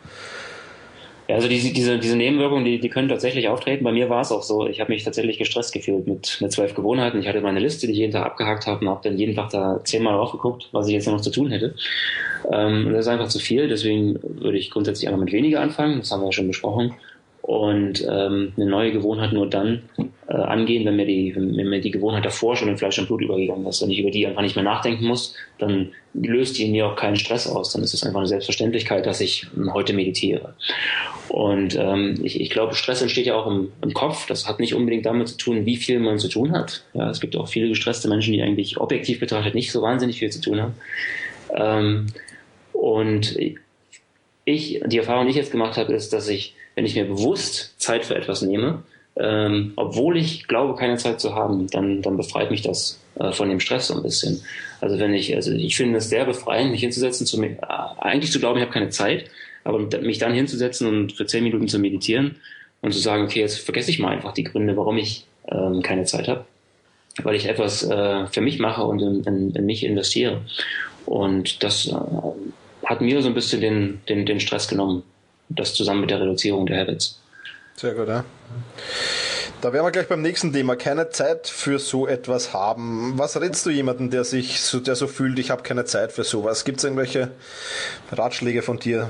Ja, also diese, diese, diese Nebenwirkungen, die, die können tatsächlich auftreten. Bei mir war es auch so, ich habe mich tatsächlich gestresst gefühlt mit, mit zwölf Gewohnheiten. Ich hatte meine Liste, die ich jeden Tag abgehakt habe und habe dann jeden Tag da zehnmal aufgeguckt, was ich jetzt noch zu tun hätte. Ähm, und das ist einfach zu viel, deswegen würde ich grundsätzlich einfach mit weniger anfangen, das haben wir ja schon besprochen. Und ähm, eine neue Gewohnheit nur dann äh, angehen, wenn mir, die, wenn mir die Gewohnheit davor schon in Fleisch und Blut übergegangen ist. Wenn ich über die einfach nicht mehr nachdenken muss, dann löst die in mir auch keinen Stress aus. Dann ist es einfach eine Selbstverständlichkeit, dass ich heute meditiere. Und ähm, ich, ich glaube, Stress entsteht ja auch im, im Kopf. Das hat nicht unbedingt damit zu tun, wie viel man zu tun hat. Ja, es gibt auch viele gestresste Menschen, die eigentlich objektiv betrachtet nicht so wahnsinnig viel zu tun haben. Ähm, und ich, die Erfahrung, die ich jetzt gemacht habe, ist, dass ich, wenn ich mir bewusst Zeit für etwas nehme, ähm, obwohl ich glaube, keine Zeit zu haben, dann, dann befreit mich das äh, von dem Stress so ein bisschen. Also wenn ich, also ich finde es sehr befreiend, mich hinzusetzen, zu, äh, eigentlich zu glauben, ich habe keine Zeit, aber mich dann hinzusetzen und für zehn Minuten zu meditieren und zu sagen, okay, jetzt vergesse ich mal einfach die Gründe, warum ich ähm, keine Zeit habe, weil ich etwas äh, für mich mache und in, in, in mich investiere. Und das äh, hat mir so ein bisschen den, den, den Stress genommen. Das zusammen mit der Reduzierung der Habits. Sehr gut, ja. Da wären wir gleich beim nächsten Thema. Keine Zeit für so etwas haben. Was rätst du jemandem, der sich so, der so fühlt, ich habe keine Zeit für sowas? Gibt es irgendwelche Ratschläge von dir?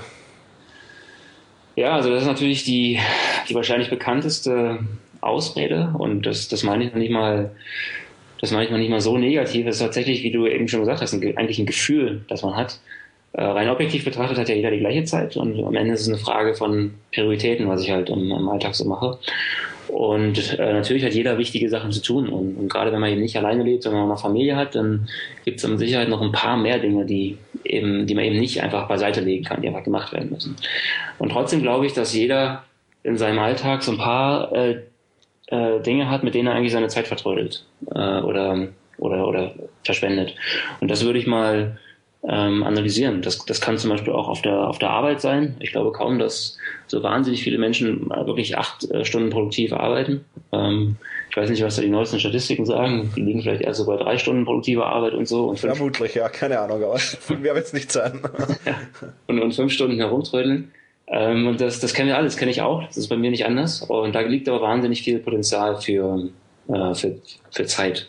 Ja, also das ist natürlich die, die wahrscheinlich bekannteste Ausrede und das, das meine ich noch nicht mal, das meine ich noch nicht mal so negativ. Es ist tatsächlich, wie du eben schon gesagt hast, ein, eigentlich ein Gefühl, das man hat. Rein objektiv betrachtet hat ja jeder die gleiche Zeit und am Ende ist es eine Frage von Prioritäten, was ich halt im, im Alltag so mache. Und äh, natürlich hat jeder wichtige Sachen zu tun und, und gerade wenn man eben nicht alleine lebt, sondern eine Familie hat, dann gibt es mit Sicherheit noch ein paar mehr Dinge, die eben, die man eben nicht einfach beiseite legen kann, die einfach gemacht werden müssen. Und trotzdem glaube ich, dass jeder in seinem Alltag so ein paar äh, äh, Dinge hat, mit denen er eigentlich seine Zeit vertrödelt äh, oder, oder, oder verschwendet. Und das würde ich mal Ähm, analysieren. Das, das kann zum Beispiel auch auf der, auf der Arbeit sein. Ich glaube kaum, dass so wahnsinnig viele Menschen wirklich acht äh, Stunden produktiv arbeiten. Ähm, ich weiß nicht, was da die neuesten Statistiken sagen. Die liegen vielleicht erst so bei drei Stunden produktiver Arbeit und so. Und fünf Vermutlich, ja, keine Ahnung, aber mehr wird es nicht sein. ja. und, und fünf Stunden herumtrödeln. Ähm, und das, das kennen wir alle, das kenne ich auch. Das ist bei mir nicht anders. Und da liegt aber wahnsinnig viel Potenzial für, äh, für, für Zeit.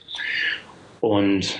Und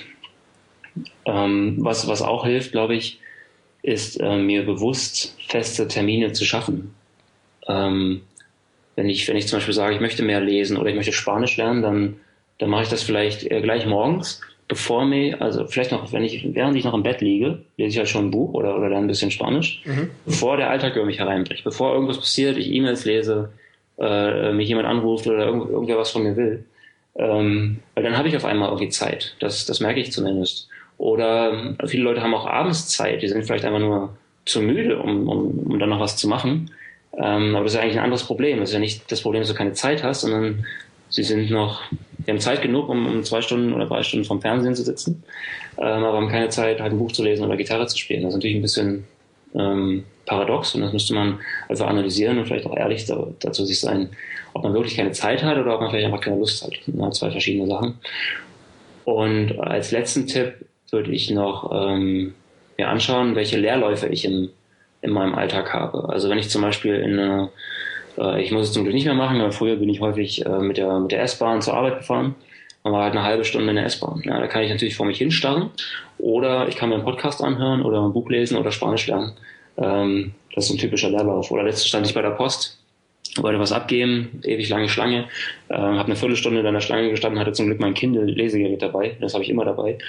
Ähm, was, was auch hilft, glaube ich, ist äh, mir bewusst feste Termine zu schaffen. Ähm, wenn ich, wenn ich zum Beispiel sage, ich möchte mehr lesen oder ich möchte Spanisch lernen, dann, dann mache ich das vielleicht äh, gleich morgens, bevor mir, also vielleicht noch, wenn ich, während ich noch im Bett liege, lese ich halt schon ein Buch oder, oder lerne ein bisschen Spanisch, mhm. bevor der Alltag über mich hereinbricht, bevor irgendwas passiert, ich E-Mails lese, äh, mich jemand anruft oder irgend, irgendwer was von mir will. Ähm, weil dann habe ich auf einmal irgendwie Zeit. Das, das merke ich zumindest. Oder viele Leute haben auch abends Zeit, die sind vielleicht einfach nur zu müde, um, um, um dann noch was zu machen. Ähm, aber das ist ja eigentlich ein anderes Problem. Das ist ja nicht das Problem, dass du keine Zeit hast, sondern sie sind noch, die haben Zeit genug, um, um zwei Stunden oder drei Stunden vorm Fernsehen zu sitzen, ähm, aber haben keine Zeit, halt ein Buch zu lesen oder Gitarre zu spielen. Das ist natürlich ein bisschen ähm, paradox und das müsste man also analysieren und vielleicht auch ehrlich da, dazu sich sein, ob man wirklich keine Zeit hat oder ob man vielleicht einfach keine Lust hat. Das sind zwei verschiedene Sachen. Und als letzten Tipp würde ich noch ähm, mir anschauen, welche Leerläufe ich im, in meinem Alltag habe. Also wenn ich zum Beispiel in eine, äh, ich muss es zum Glück nicht mehr machen, aber früher bin ich häufig äh, mit der, mit der S-Bahn zur Arbeit gefahren. Man war halt eine halbe Stunde in der S-Bahn. Ja, da kann ich natürlich vor mich hinstarren oder ich kann mir einen Podcast anhören oder ein Buch lesen oder Spanisch lernen. Ähm, das ist ein typischer Leerlauf. Oder letztens stand ich bei der Post, wollte was abgeben, ewig lange Schlange, äh, habe eine Viertelstunde in der Schlange gestanden, hatte zum Glück mein Kindle-Lesegerät dabei, das habe ich immer dabei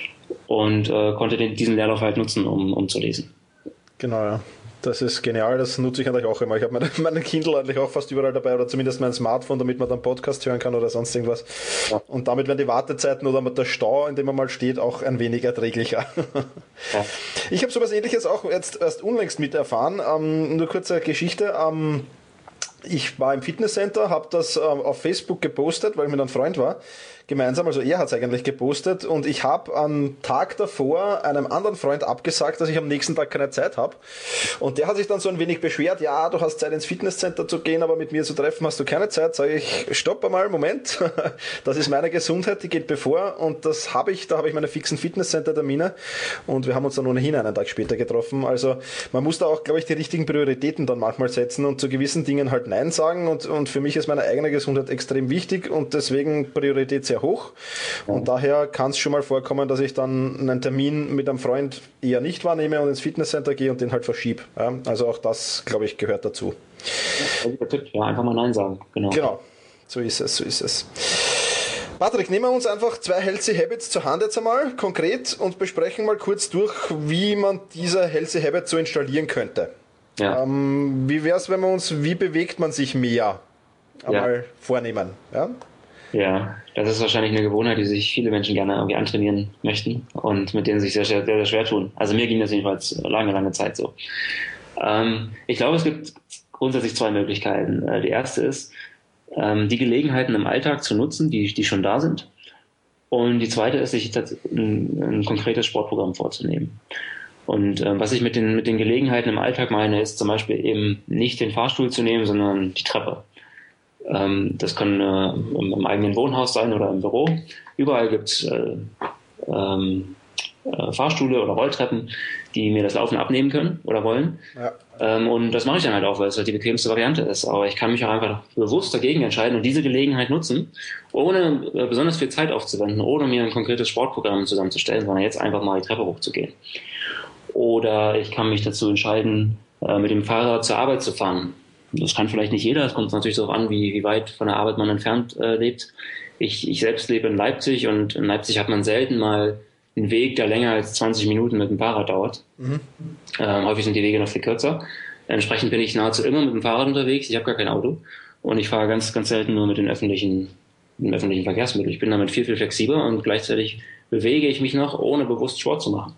und äh, konnte den, diesen Leerlauf halt nutzen, um, um zu lesen. Genau, ja. Das ist genial, das nutze ich eigentlich auch immer. Ich habe meine, meine Kindle eigentlich auch fast überall dabei oder zumindest mein Smartphone, damit man dann Podcast hören kann oder sonst irgendwas. Ja. Und damit werden die Wartezeiten oder der Stau, in dem man mal steht, auch ein wenig erträglicher. Ja. Ich habe sowas Ähnliches auch jetzt erst unlängst mit erfahren. Ähm, nur kurze Geschichte. Ähm, ich war im Fitnesscenter, habe das ähm, auf Facebook gepostet, weil ich mit einem Freund war. Gemeinsam, also er hat es eigentlich gepostet und ich habe am Tag davor einem anderen Freund abgesagt, dass ich am nächsten Tag keine Zeit habe und der hat sich dann so ein wenig beschwert, ja, du hast Zeit ins Fitnesscenter zu gehen, aber mit mir zu treffen hast du keine Zeit. Sage ich, stopp einmal, Moment, das ist meine Gesundheit, die geht bevor und das habe ich, da habe ich meine fixen Fitnesscenter-Termine und wir haben uns dann ohnehin einen Tag später getroffen. Also man muss da auch, glaube ich, die richtigen Prioritäten dann manchmal setzen und zu gewissen Dingen halt Nein sagen und, und für mich ist meine eigene Gesundheit extrem wichtig und deswegen Priorität sehr hoch und daher kann es schon mal vorkommen, dass ich dann einen Termin mit einem Freund eher nicht wahrnehme und ins Fitnesscenter gehe und den halt verschiebe. Ja, also auch das, glaube ich, gehört dazu. Ja, einfach mal Nein sagen. Genau. Genau, so ist es, so ist es. Patrick, nehmen wir uns einfach zwei Healthy Habits zur Hand jetzt einmal konkret und besprechen mal kurz durch, wie man diese Healthy Habits so installieren könnte. Ja. Ähm, wie wäre es, wenn wir uns, wie bewegt man sich mehr einmal ja. vornehmen? Ja? Ja, das ist wahrscheinlich eine Gewohnheit, die sich viele Menschen gerne irgendwie antrainieren möchten und mit denen sich sehr, sehr, sehr schwer tun. Also mir ging das jedenfalls lange, lange Zeit so. Ähm, ich glaube, es gibt grundsätzlich zwei Möglichkeiten. Äh, die erste ist, ähm, die Gelegenheiten im Alltag zu nutzen, die, die schon da sind. Und die zweite ist, sich ein, ein konkretes Sportprogramm vorzunehmen. Und äh, was ich mit den, mit den Gelegenheiten im Alltag meine, ist zum Beispiel eben nicht den Fahrstuhl zu nehmen, sondern die Treppe. Das kann äh, im eigenen Wohnhaus sein oder im Büro. Überall gibt es äh, ähm, äh, Fahrstühle oder Rolltreppen, die mir das Laufen abnehmen können oder wollen. Ja. Ähm, und das mache ich dann halt auch, weil es halt die bequemste Variante ist. Aber ich kann mich auch einfach bewusst dagegen entscheiden und diese Gelegenheit nutzen, ohne äh, besonders viel Zeit aufzuwenden, ohne mir ein konkretes Sportprogramm zusammenzustellen, sondern jetzt einfach mal die Treppe hochzugehen. Oder ich kann mich dazu entscheiden, äh, mit dem Fahrrad zur Arbeit zu fahren. Das kann vielleicht nicht jeder, es kommt natürlich darauf an, wie, wie weit von der Arbeit man entfernt äh, lebt. Ich, ich selbst lebe in Leipzig und in Leipzig hat man selten mal einen Weg, der länger als zwanzig Minuten mit dem Fahrrad dauert. Mhm. Ähm, häufig sind die Wege noch viel kürzer. Entsprechend bin ich nahezu immer mit dem Fahrrad unterwegs. Ich habe gar kein Auto und ich fahre ganz, ganz selten nur mit den öffentlichen, mit den öffentlichen Verkehrsmitteln. Ich bin damit viel, viel flexibler und gleichzeitig bewege ich mich noch, ohne bewusst Sport zu machen.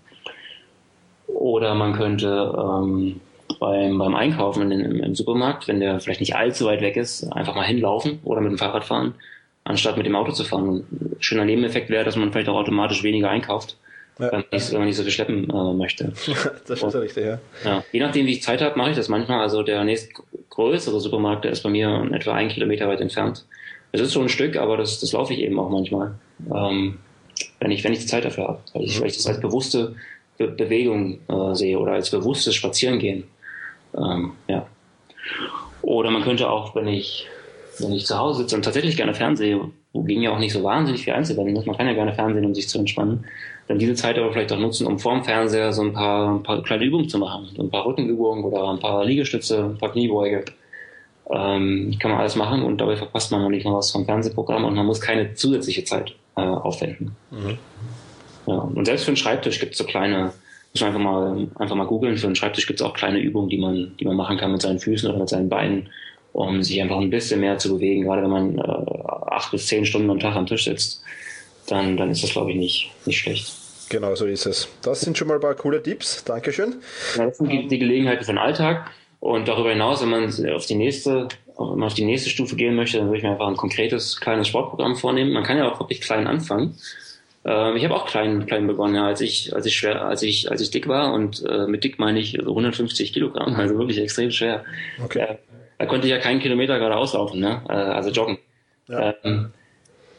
Oder man könnte ähm, beim, beim Einkaufen in den, im, im Supermarkt, wenn der vielleicht nicht allzu weit weg ist, einfach mal hinlaufen oder mit dem Fahrrad fahren, anstatt mit dem Auto zu fahren. Ein schöner Nebeneffekt wäre, dass man vielleicht auch automatisch weniger einkauft, ja. wenn, man nicht, wenn man nicht so viel schleppen äh, möchte. Das ist ja richtig, ja. ja. Je nachdem, wie ich Zeit habe, mache ich das manchmal. Also der nächstgrößere Supermarkt, der ist bei mir etwa einen Kilometer weit entfernt. Das ist schon ein Stück, aber das, das laufe ich eben auch manchmal, ähm, wenn ich wenn ich die Zeit dafür habe, weil ich, weil ich das als bewusste Be- Bewegung äh, sehe oder als bewusstes Spazierengehen. Ähm, ja. Oder man könnte auch, wenn ich wenn ich zu Hause sitze und tatsächlich gerne fernsehe, wogegen ja auch nicht so wahnsinnig viel einzuwenden ist, man kann ja gerne fernsehen, um sich zu entspannen, dann diese Zeit aber vielleicht auch nutzen, um vorm Fernseher so ein paar, ein paar kleine Übungen zu machen, so ein paar Rückenübungen oder ein paar Liegestütze, ein paar Kniebeuge. Ähm, kann man alles machen und dabei verpasst man noch nicht mal was vom Fernsehprogramm und man muss keine zusätzliche Zeit äh, aufwenden. Mhm. Ja, und selbst für einen Schreibtisch gibt es so kleine, muss man einfach mal, einfach mal googeln, für einen Schreibtisch gibt es auch kleine Übungen, die man, die man machen kann mit seinen Füßen oder mit seinen Beinen, um sich einfach ein bisschen mehr zu bewegen. Gerade wenn man äh, acht bis zehn Stunden am Tag am Tisch sitzt, dann, dann ist das, glaube ich, nicht, nicht schlecht. Genau, so ist es. Das sind schon mal ein paar coole Tipps. Dankeschön. Ja, das sind die, die Gelegenheiten für den Alltag. Und darüber hinaus, wenn man auf die nächste, wenn man auf die nächste Stufe gehen möchte, dann würde ich mir einfach ein konkretes, kleines Sportprogramm vornehmen. Man kann ja auch wirklich klein anfangen. Ähm, ich habe auch klein, klein begonnen, ja, als ich, als ich schwer, als ich, als ich dick war und äh, mit dick meine ich hundertfünfzig Kilogramm, also wirklich extrem schwer. Okay. Äh, da konnte ich ja keinen Kilometer gerade auslaufen, ne? Äh, also joggen. Ja. Ähm,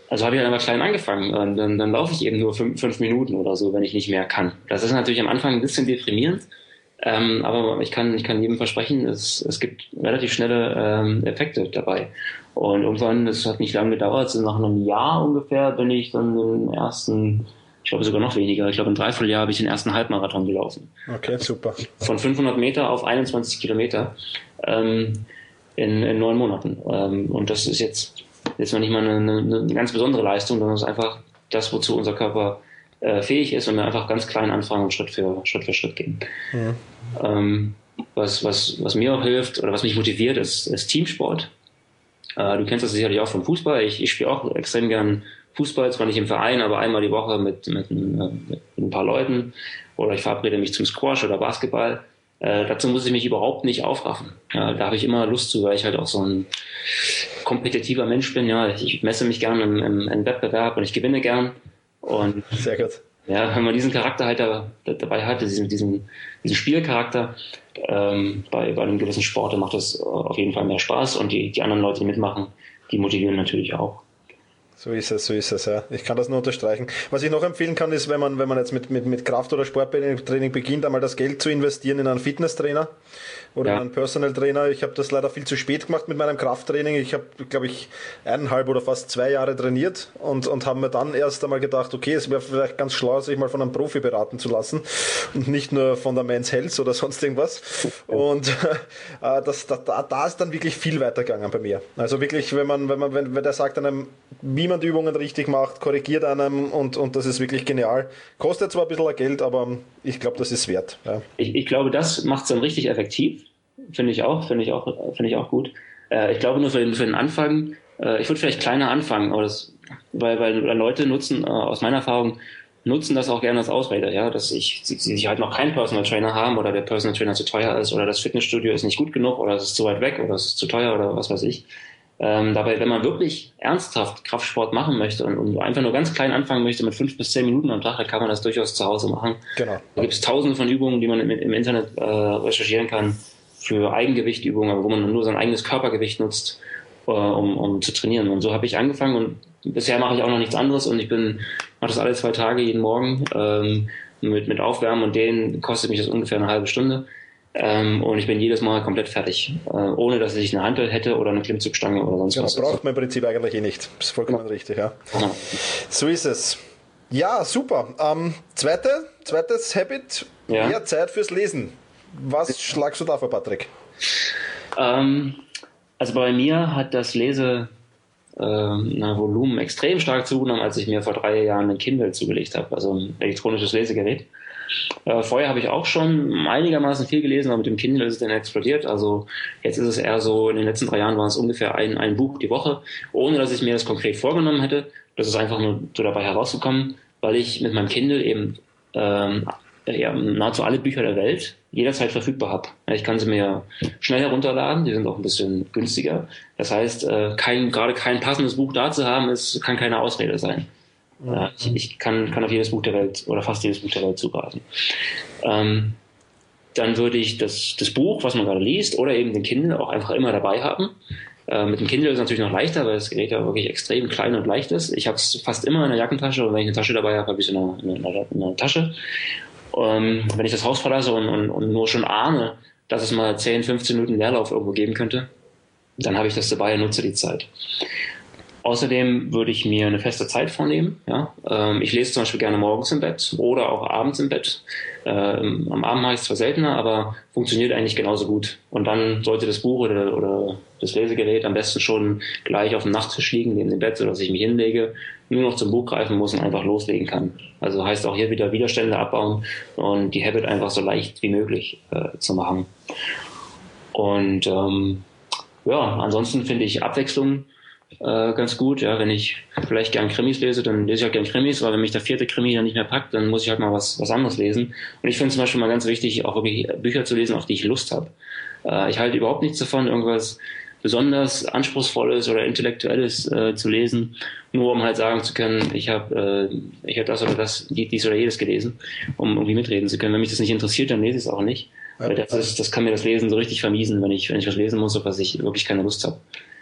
also habe ich dann aber klein angefangen. Und dann, dann laufe ich eben nur fünf, fünf Minuten oder so, wenn ich nicht mehr kann. Das ist natürlich am Anfang ein bisschen deprimierend, ähm, aber ich kann, ich kann jedem versprechen, es, es gibt relativ schnelle ähm, Effekte dabei. Und irgendwann, das hat nicht lange gedauert, so nach einem Jahr ungefähr bin ich dann den ersten, ich glaube sogar noch weniger, ich glaube im Dreivierteljahr habe ich den ersten Halbmarathon gelaufen. Okay, super. Von fünfhundert Meter auf einundzwanzig Kilometer ähm, in, in neun Monaten. Ähm, und das ist jetzt, jetzt noch nicht mal eine, eine, eine ganz besondere Leistung, sondern es ist einfach das, wozu unser Körper äh, fähig ist, und wir einfach ganz klein anfangen und Schritt für Schritt für Schritt gehen. Mhm. Ähm, was, was, was mir auch hilft oder was mich motiviert, ist, ist Teamsport. Äh, du kennst das sicherlich auch vom Fußball. Ich, ich spiele auch extrem gern Fußball, zwar nicht im Verein, aber einmal die Woche mit, mit, mit ein paar Leuten, oder ich verabrede mich zum Squash oder Basketball. Äh, dazu muss ich mich überhaupt nicht aufraffen. Ja, da habe ich immer Lust zu, weil ich halt auch so ein kompetitiver Mensch bin. Ja, ich messe mich gern im, im, im Wettbewerb und ich gewinne gern. Und sehr gut. Ja, wenn man diesen Charakter halt da, da, dabei hat, diesen, diesen, diesen Spielcharakter ähm, bei, bei einem gewissen Sport, dann macht das auf jeden Fall mehr Spaß, und die, die anderen Leute, die mitmachen, die motivieren natürlich auch. So ist es, so ist es, ja. Ich kann das nur unterstreichen. Was ich noch empfehlen kann, ist, wenn man, wenn man jetzt mit, mit, mit Kraft- oder Sporttraining beginnt, einmal das Geld zu investieren in einen Fitnesstrainer oder ja. in einen Personal Trainer. Ich habe das leider viel zu spät gemacht mit meinem Krafttraining. Ich habe, glaube ich, eineinhalb oder fast zwei Jahre trainiert und, und habe mir dann erst einmal gedacht, okay, es wäre vielleicht ganz schlau, sich mal von einem Profi beraten zu lassen und nicht nur von der Men's Health oder sonst irgendwas. Und äh, das, da, da ist dann wirklich viel weitergegangen bei mir. Also wirklich, wenn man, wenn man, wenn, wenn der sagt einem, wie man die Übungen richtig macht, korrigiert einem, und, und das ist wirklich genial. Kostet zwar ein bisschen Geld, aber ich glaube, das ist wert. Ja. Ich, ich glaube, das macht es dann richtig effektiv. Finde ich auch, finde ich auch, finde ich auch gut. Äh, ich glaube nur für den, für den Anfang, äh, ich würde vielleicht kleiner anfangen, aber das, weil, weil Leute nutzen, äh, aus meiner Erfahrung, nutzen das auch gerne als Ausrede, ja, dass ich, sie, sie halt noch keinen Personal Trainer haben, oder der Personal Trainer zu teuer ist, oder das Fitnessstudio ist nicht gut genug, oder es ist zu weit weg, oder es ist zu teuer, oder was weiß ich. Ähm, dabei, wenn man wirklich ernsthaft Kraftsport machen möchte und, und einfach nur ganz klein anfangen möchte mit fünf bis zehn Minuten am Tag, dann kann man das durchaus zu Hause machen. Genau. Da gibt es tausende von Übungen, die man im, im Internet äh, recherchieren kann für Eigengewichtübungen, wo man nur sein eigenes Körpergewicht nutzt, äh, um, um zu trainieren. Und so habe ich angefangen, und bisher mache ich auch noch nichts anderes, und ich bin mache das alle zwei Tage jeden Morgen ähm, mit, mit Aufwärmen und Dehnen kostet mich das ungefähr eine halbe Stunde. Ähm, und ich bin jedes Mal komplett fertig, äh, ohne dass ich eine Hantel hätte oder eine Klimmzugstange oder sonst ja, was. Das braucht man im Prinzip eigentlich eh nicht. Das ist vollkommen ja. richtig, ja. ja. So ist es. Ja, super. Ähm, zweite, zweites Habit, ja. mehr Zeit fürs Lesen. Was schlagst du da vor, Patrick? Ähm, also bei mir hat das Lese ähm, Volumen extrem stark zugenommen, als ich mir vor drei Jahren ein Kindle zugelegt habe, also ein elektronisches Lesegerät. Äh, vorher habe ich auch schon einigermaßen viel gelesen, aber mit dem Kindle ist es dann explodiert. Also jetzt ist es eher so, in den letzten drei Jahren waren es ungefähr ein, ein Buch die Woche, ohne dass ich mir das konkret vorgenommen hätte. Das ist einfach nur so dabei herausgekommen, weil ich mit meinem Kindle eben ähm, ja, nahezu alle Bücher der Welt jederzeit verfügbar habe. Ich kann sie mir schnell herunterladen, die sind auch ein bisschen günstiger. Das heißt, äh, kein, gerade kein passendes Buch da zu haben, ist, kann keine Ausrede sein. Ja, ich, ich kann, kann auf jedes Buch der Welt oder fast jedes Buch der Welt zugreifen. Ähm, dann würde ich das, das Buch, was man gerade liest, oder eben den Kindle auch einfach immer dabei haben. Äh, mit dem Kindle ist es natürlich noch leichter, weil das Gerät ja wirklich extrem klein und leicht ist. Ich habe es fast immer in der Jackentasche, und wenn ich eine Tasche dabei habe, habe ich es in einer, in einer, in einer Tasche. Ähm, wenn ich das Haus verlasse und, und, und nur schon ahne, dass es mal zehn, fünfzehn Minuten Leerlauf irgendwo geben könnte, dann habe ich das dabei und nutze die Zeit. Außerdem würde ich mir eine feste Zeit vornehmen. Ja? Ähm, ich lese zum Beispiel gerne morgens im Bett oder auch abends im Bett. Ähm, am Abend mache ich es zwar seltener, aber funktioniert eigentlich genauso gut. Und dann sollte das Buch oder, oder das Lesegerät am besten schon gleich auf dem Nachttisch liegen, neben dem Bett, sodass ich mich hinlege, nur noch zum Buch greifen muss und einfach loslegen kann. Also heißt auch hier wieder Widerstände abbauen und die Habit einfach so leicht wie möglich äh, zu machen. Und ähm, ja, ansonsten finde ich Abwechslung Äh, ganz gut, ja, wenn ich vielleicht gern Krimis lese, dann lese ich halt gern Krimis, aber wenn mich der vierte Krimi dann nicht mehr packt, dann muss ich halt mal was, was anderes lesen. Und ich finde zum Beispiel mal ganz wichtig, auch wirklich Bücher zu lesen, auf die ich Lust habe. Äh, ich halte überhaupt nichts davon, irgendwas besonders Anspruchsvolles oder Intellektuelles äh, zu lesen, nur um halt sagen zu können, ich habe äh, ich hab das oder das, dies oder jedes gelesen, um irgendwie mitreden zu können. Wenn mich das nicht interessiert, dann lese ich es auch nicht. Weil das, ist, das kann mir das Lesen so richtig vermiesen, wenn ich, wenn ich was lesen muss, auf was ich wirklich keine Lust habe.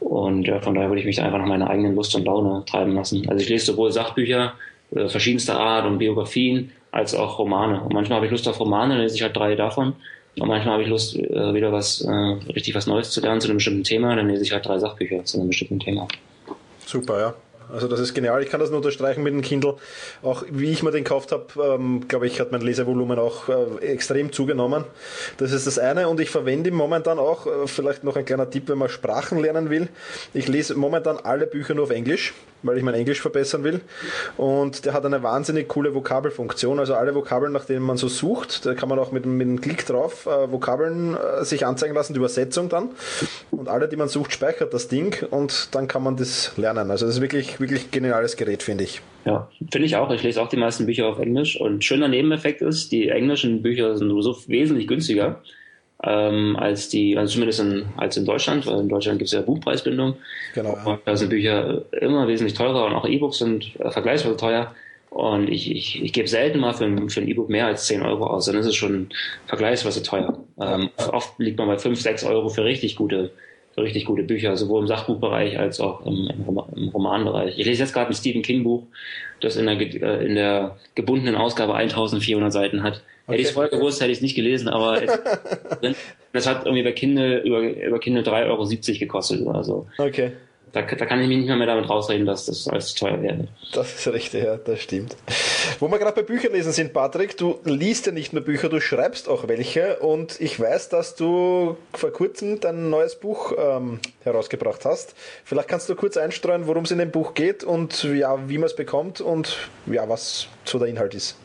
Und ja, von daher würde ich mich einfach nach meiner eigenen Lust und Laune treiben lassen. Also ich lese sowohl Sachbücher äh, verschiedenster Art und Biografien, als auch Romane. Und manchmal habe ich Lust auf Romane, dann lese ich halt drei davon. Und manchmal habe ich Lust, äh, wieder was äh, richtig was Neues zu lernen zu einem bestimmten Thema, dann lese ich halt drei Sachbücher zu einem bestimmten Thema. Super, ja. Also das ist genial. Ich kann das nur unterstreichen mit dem Kindle. Auch wie ich mir den gekauft habe, ähm, glaube ich, hat mein Lesevolumen auch äh, extrem zugenommen. Das ist das eine. Und ich verwende ihn momentan auch, äh, vielleicht noch ein kleiner Tipp, wenn man Sprachen lernen will. Ich lese momentan alle Bücher nur auf Englisch, weil ich mein Englisch verbessern will. Und der hat eine wahnsinnig coole Vokabelfunktion. Also alle Vokabeln, nach denen man so sucht, da kann man auch mit, mit einem Klick drauf äh, Vokabeln äh, sich anzeigen lassen, die Übersetzung dann. Und alle, die man sucht, speichert das Ding und dann kann man das lernen. Also das ist wirklich wirklich geniales Gerät, finde ich. Ja, finde ich auch. Ich lese auch die meisten Bücher auf Englisch. Und schöner Nebeneffekt ist, die englischen Bücher sind so wesentlich günstiger ähm, als die, also zumindest in, als in Deutschland, weil in Deutschland gibt es ja Buchpreisbindung. Genau. Und da sind Bücher immer wesentlich teurer und auch E-Books sind äh, vergleichsweise teuer. Und ich, ich, ich gebe selten mal für ein, für ein E-Book mehr als zehn Euro aus. Dann ist es schon vergleichsweise teuer. Ähm, oft liegt man bei fünf, sechs Euro für richtig gute richtig gute Bücher, sowohl im Sachbuchbereich als auch im, im Romanbereich. Ich lese jetzt gerade ein Stephen King Buch, das in der, in der gebundenen Ausgabe eintausendvierhundert Seiten hat. Okay. Hätte ich es vorher gewusst, hätte ich es nicht gelesen, aber es, das hat irgendwie bei Kindle über, über Kindle drei Euro siebzig gekostet oder so. Okay. Da, da kann ich mich nicht mehr, mehr damit rausreden, dass das alles zu teuer wäre. Das ist richtig, ja, das stimmt. Wo wir gerade bei Büchern lesen sind, Patrick, du liest ja nicht nur Bücher, du schreibst auch welche und ich weiß, dass du vor kurzem dein neues Buch ähm, herausgebracht hast. Vielleicht kannst du kurz einstreuen, worum es in dem Buch geht und ja, wie man es bekommt und ja, was so der Inhalt ist.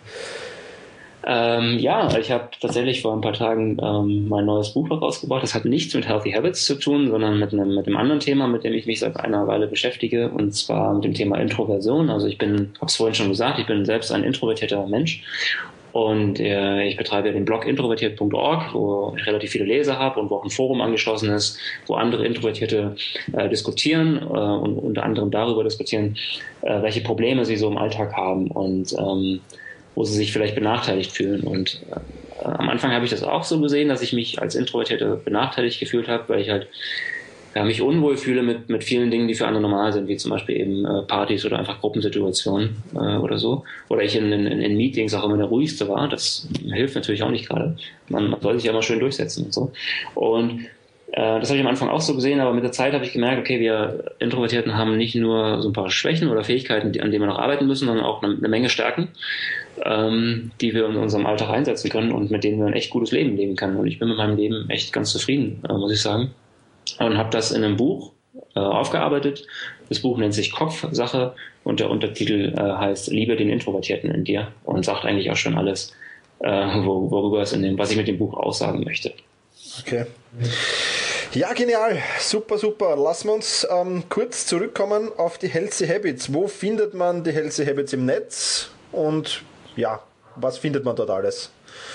Ähm, ja, ich habe tatsächlich vor ein paar Tagen ähm, mein neues Buch herausgebracht. Das hat nichts mit Healthy Habits zu tun, sondern mit einem, mit einem anderen Thema, mit dem ich mich seit einer Weile beschäftige, und zwar mit dem Thema Introversion. Also ich bin, habe es vorhin schon gesagt, ich bin selbst ein introvertierter Mensch und äh, ich betreibe den Blog introvertiert punkt org, wo ich relativ viele Leser habe und wo auch ein Forum angeschlossen ist, wo andere Introvertierte äh, diskutieren äh, und unter anderem darüber diskutieren, äh, welche Probleme sie so im Alltag haben und ähm, wo sie sich vielleicht benachteiligt fühlen. Und äh, am Anfang habe ich das auch so gesehen, dass ich mich als Introvertierte benachteiligt gefühlt habe, weil ich halt ja, mich unwohl fühle mit, mit vielen Dingen, die für andere normal sind, wie zum Beispiel eben äh, Partys oder einfach Gruppensituationen äh, oder so. Oder ich in, in, in Meetings auch immer der ruhigste war. Das hilft natürlich auch nicht gerade. Man, man soll sich ja immer schön durchsetzen und so. Und äh, das habe ich am Anfang auch so gesehen, aber mit der Zeit habe ich gemerkt, okay, wir Introvertierten haben nicht nur so ein paar Schwächen oder Fähigkeiten, die, an denen wir noch arbeiten müssen, sondern auch eine, eine Menge Stärken, ähm, die wir in unserem Alltag einsetzen können und mit denen wir ein echt gutes Leben leben können. Und ich bin mit meinem Leben echt ganz zufrieden, äh, muss ich sagen. Und habe das in einem Buch äh, aufgearbeitet. Das Buch nennt sich Kopfsache und der Untertitel äh, heißt Liebe den Introvertierten in dir und sagt eigentlich auch schon alles, äh, wo, worüber es in dem, was ich mit dem Buch aussagen möchte. Okay. Ja, genial. Super, super. Lassen wir uns ähm, kurz zurückkommen auf die Healthy Habits. Wo findet man die Healthy Habits im Netz? Und ja, was findet man dort alles?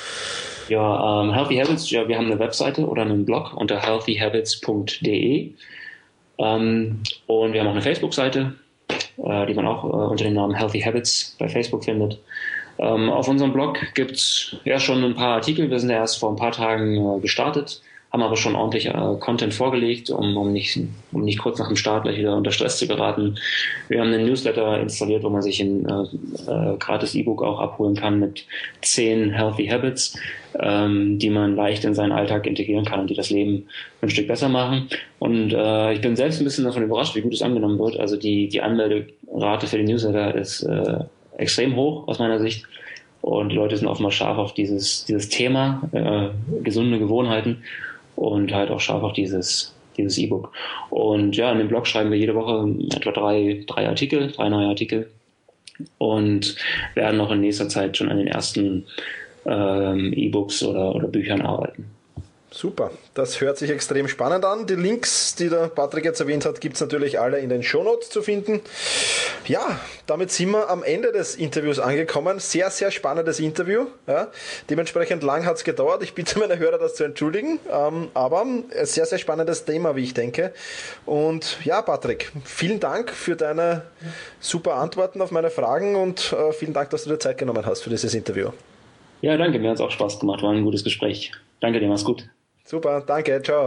Ja, ähm, Healthy Habits, ja, wir haben eine Webseite oder einen Blog unter healthy habits punkt de ähm, und wir haben auch eine Facebook-Seite, äh, die man auch äh, unter dem Namen Healthy Habits bei Facebook findet. Ähm, auf unserem Blog gibt's ja schon ein paar Artikel, wir sind ja erst vor ein paar Tagen äh, gestartet, haben aber schon ordentlich äh, Content vorgelegt, um, um, nicht, um nicht kurz nach dem Start gleich wieder unter Stress zu geraten. Wir haben einen Newsletter installiert, wo man sich ein äh, äh, gratis E-Book auch abholen kann mit zehn Healthy Habits, ähm, die man leicht in seinen Alltag integrieren kann und die das Leben ein Stück besser machen. Und äh, ich bin selbst ein bisschen davon überrascht, wie gut es angenommen wird. Also die, die Anmelderate für den Newsletter ist äh, extrem hoch aus meiner Sicht. Und die Leute sind offenbar scharf auf dieses, dieses Thema, äh, gesunde Gewohnheiten. Und halt auch scharf auf dieses, dieses E-Book. Und ja, in dem Blog schreiben wir jede Woche etwa drei, drei Artikel, drei neue Artikel. Und werden auch in nächster Zeit schon an den ersten ähm, E-Books oder, oder Büchern arbeiten. Super, das hört sich extrem spannend an. Die Links, die der Patrick jetzt erwähnt hat, gibt es natürlich alle in den Shownotes zu finden. Ja, damit sind wir am Ende des Interviews angekommen. Sehr, sehr spannendes Interview. Ja, dementsprechend lang hat es gedauert. Ich bitte meine Hörer, das zu entschuldigen. Ähm, aber ein sehr, sehr spannendes Thema, wie ich denke. Und ja, Patrick, vielen Dank für deine super Antworten auf meine Fragen und äh, vielen Dank, dass du dir Zeit genommen hast für dieses Interview. Ja, danke. Mir hat es auch Spaß gemacht. War ein gutes Gespräch. Danke dir, mach's gut. Super, danke, ciao.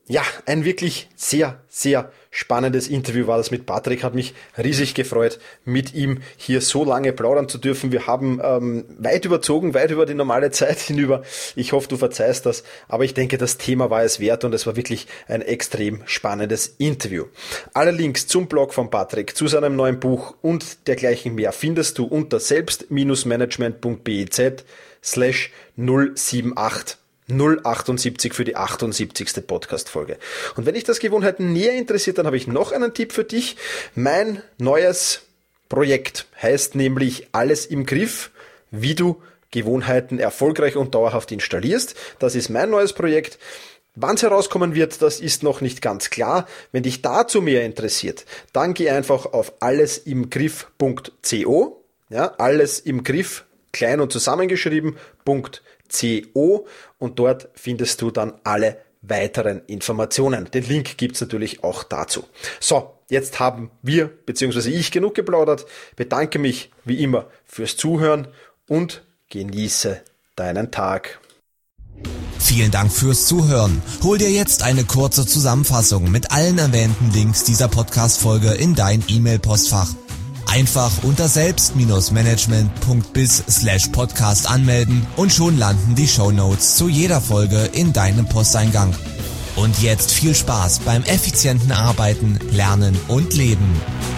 Ja, ein wirklich sehr, sehr spannendes Interview war das mit Patrick. Hat mich riesig gefreut, mit ihm hier so lange plaudern zu dürfen. Wir haben ähm, weit überzogen, weit über die normale Zeit hinüber. Ich hoffe, du verzeihst das. Aber ich denke, das Thema war es wert und es war wirklich ein extrem spannendes Interview. Alle Links zum Blog von Patrick, zu seinem neuen Buch und dergleichen mehr findest du unter selbst-management.biz slash null sieben acht. null achtundsiebzig für die achtundsiebzigste Podcast-Folge. Und wenn dich das Gewohnheiten näher interessiert, dann habe ich noch einen Tipp für dich. Mein neues Projekt heißt nämlich Alles im Griff, wie du Gewohnheiten erfolgreich und dauerhaft installierst. Das ist mein neues Projekt. Wann es herauskommen wird, das ist noch nicht ganz klar. Wenn dich dazu mehr interessiert, dann geh einfach auf allesimgriff punkt co. Ja, alles im Griff, klein und zusammengeschrieben, .co, und dort findest du dann alle weiteren Informationen. Den Link gibt's natürlich auch dazu. So, jetzt haben wir bzw. ich genug geplaudert. Bedanke mich wie immer fürs Zuhören und genieße deinen Tag. Vielen Dank fürs Zuhören. Hol dir jetzt eine kurze Zusammenfassung mit allen erwähnten Links dieser Podcast-Folge in dein E-Mail-Postfach. Einfach unter selbst-management.biz slash podcast anmelden und schon landen die Shownotes zu jeder Folge in deinem Posteingang. Und jetzt viel Spaß beim effizienten Arbeiten, Lernen und Leben.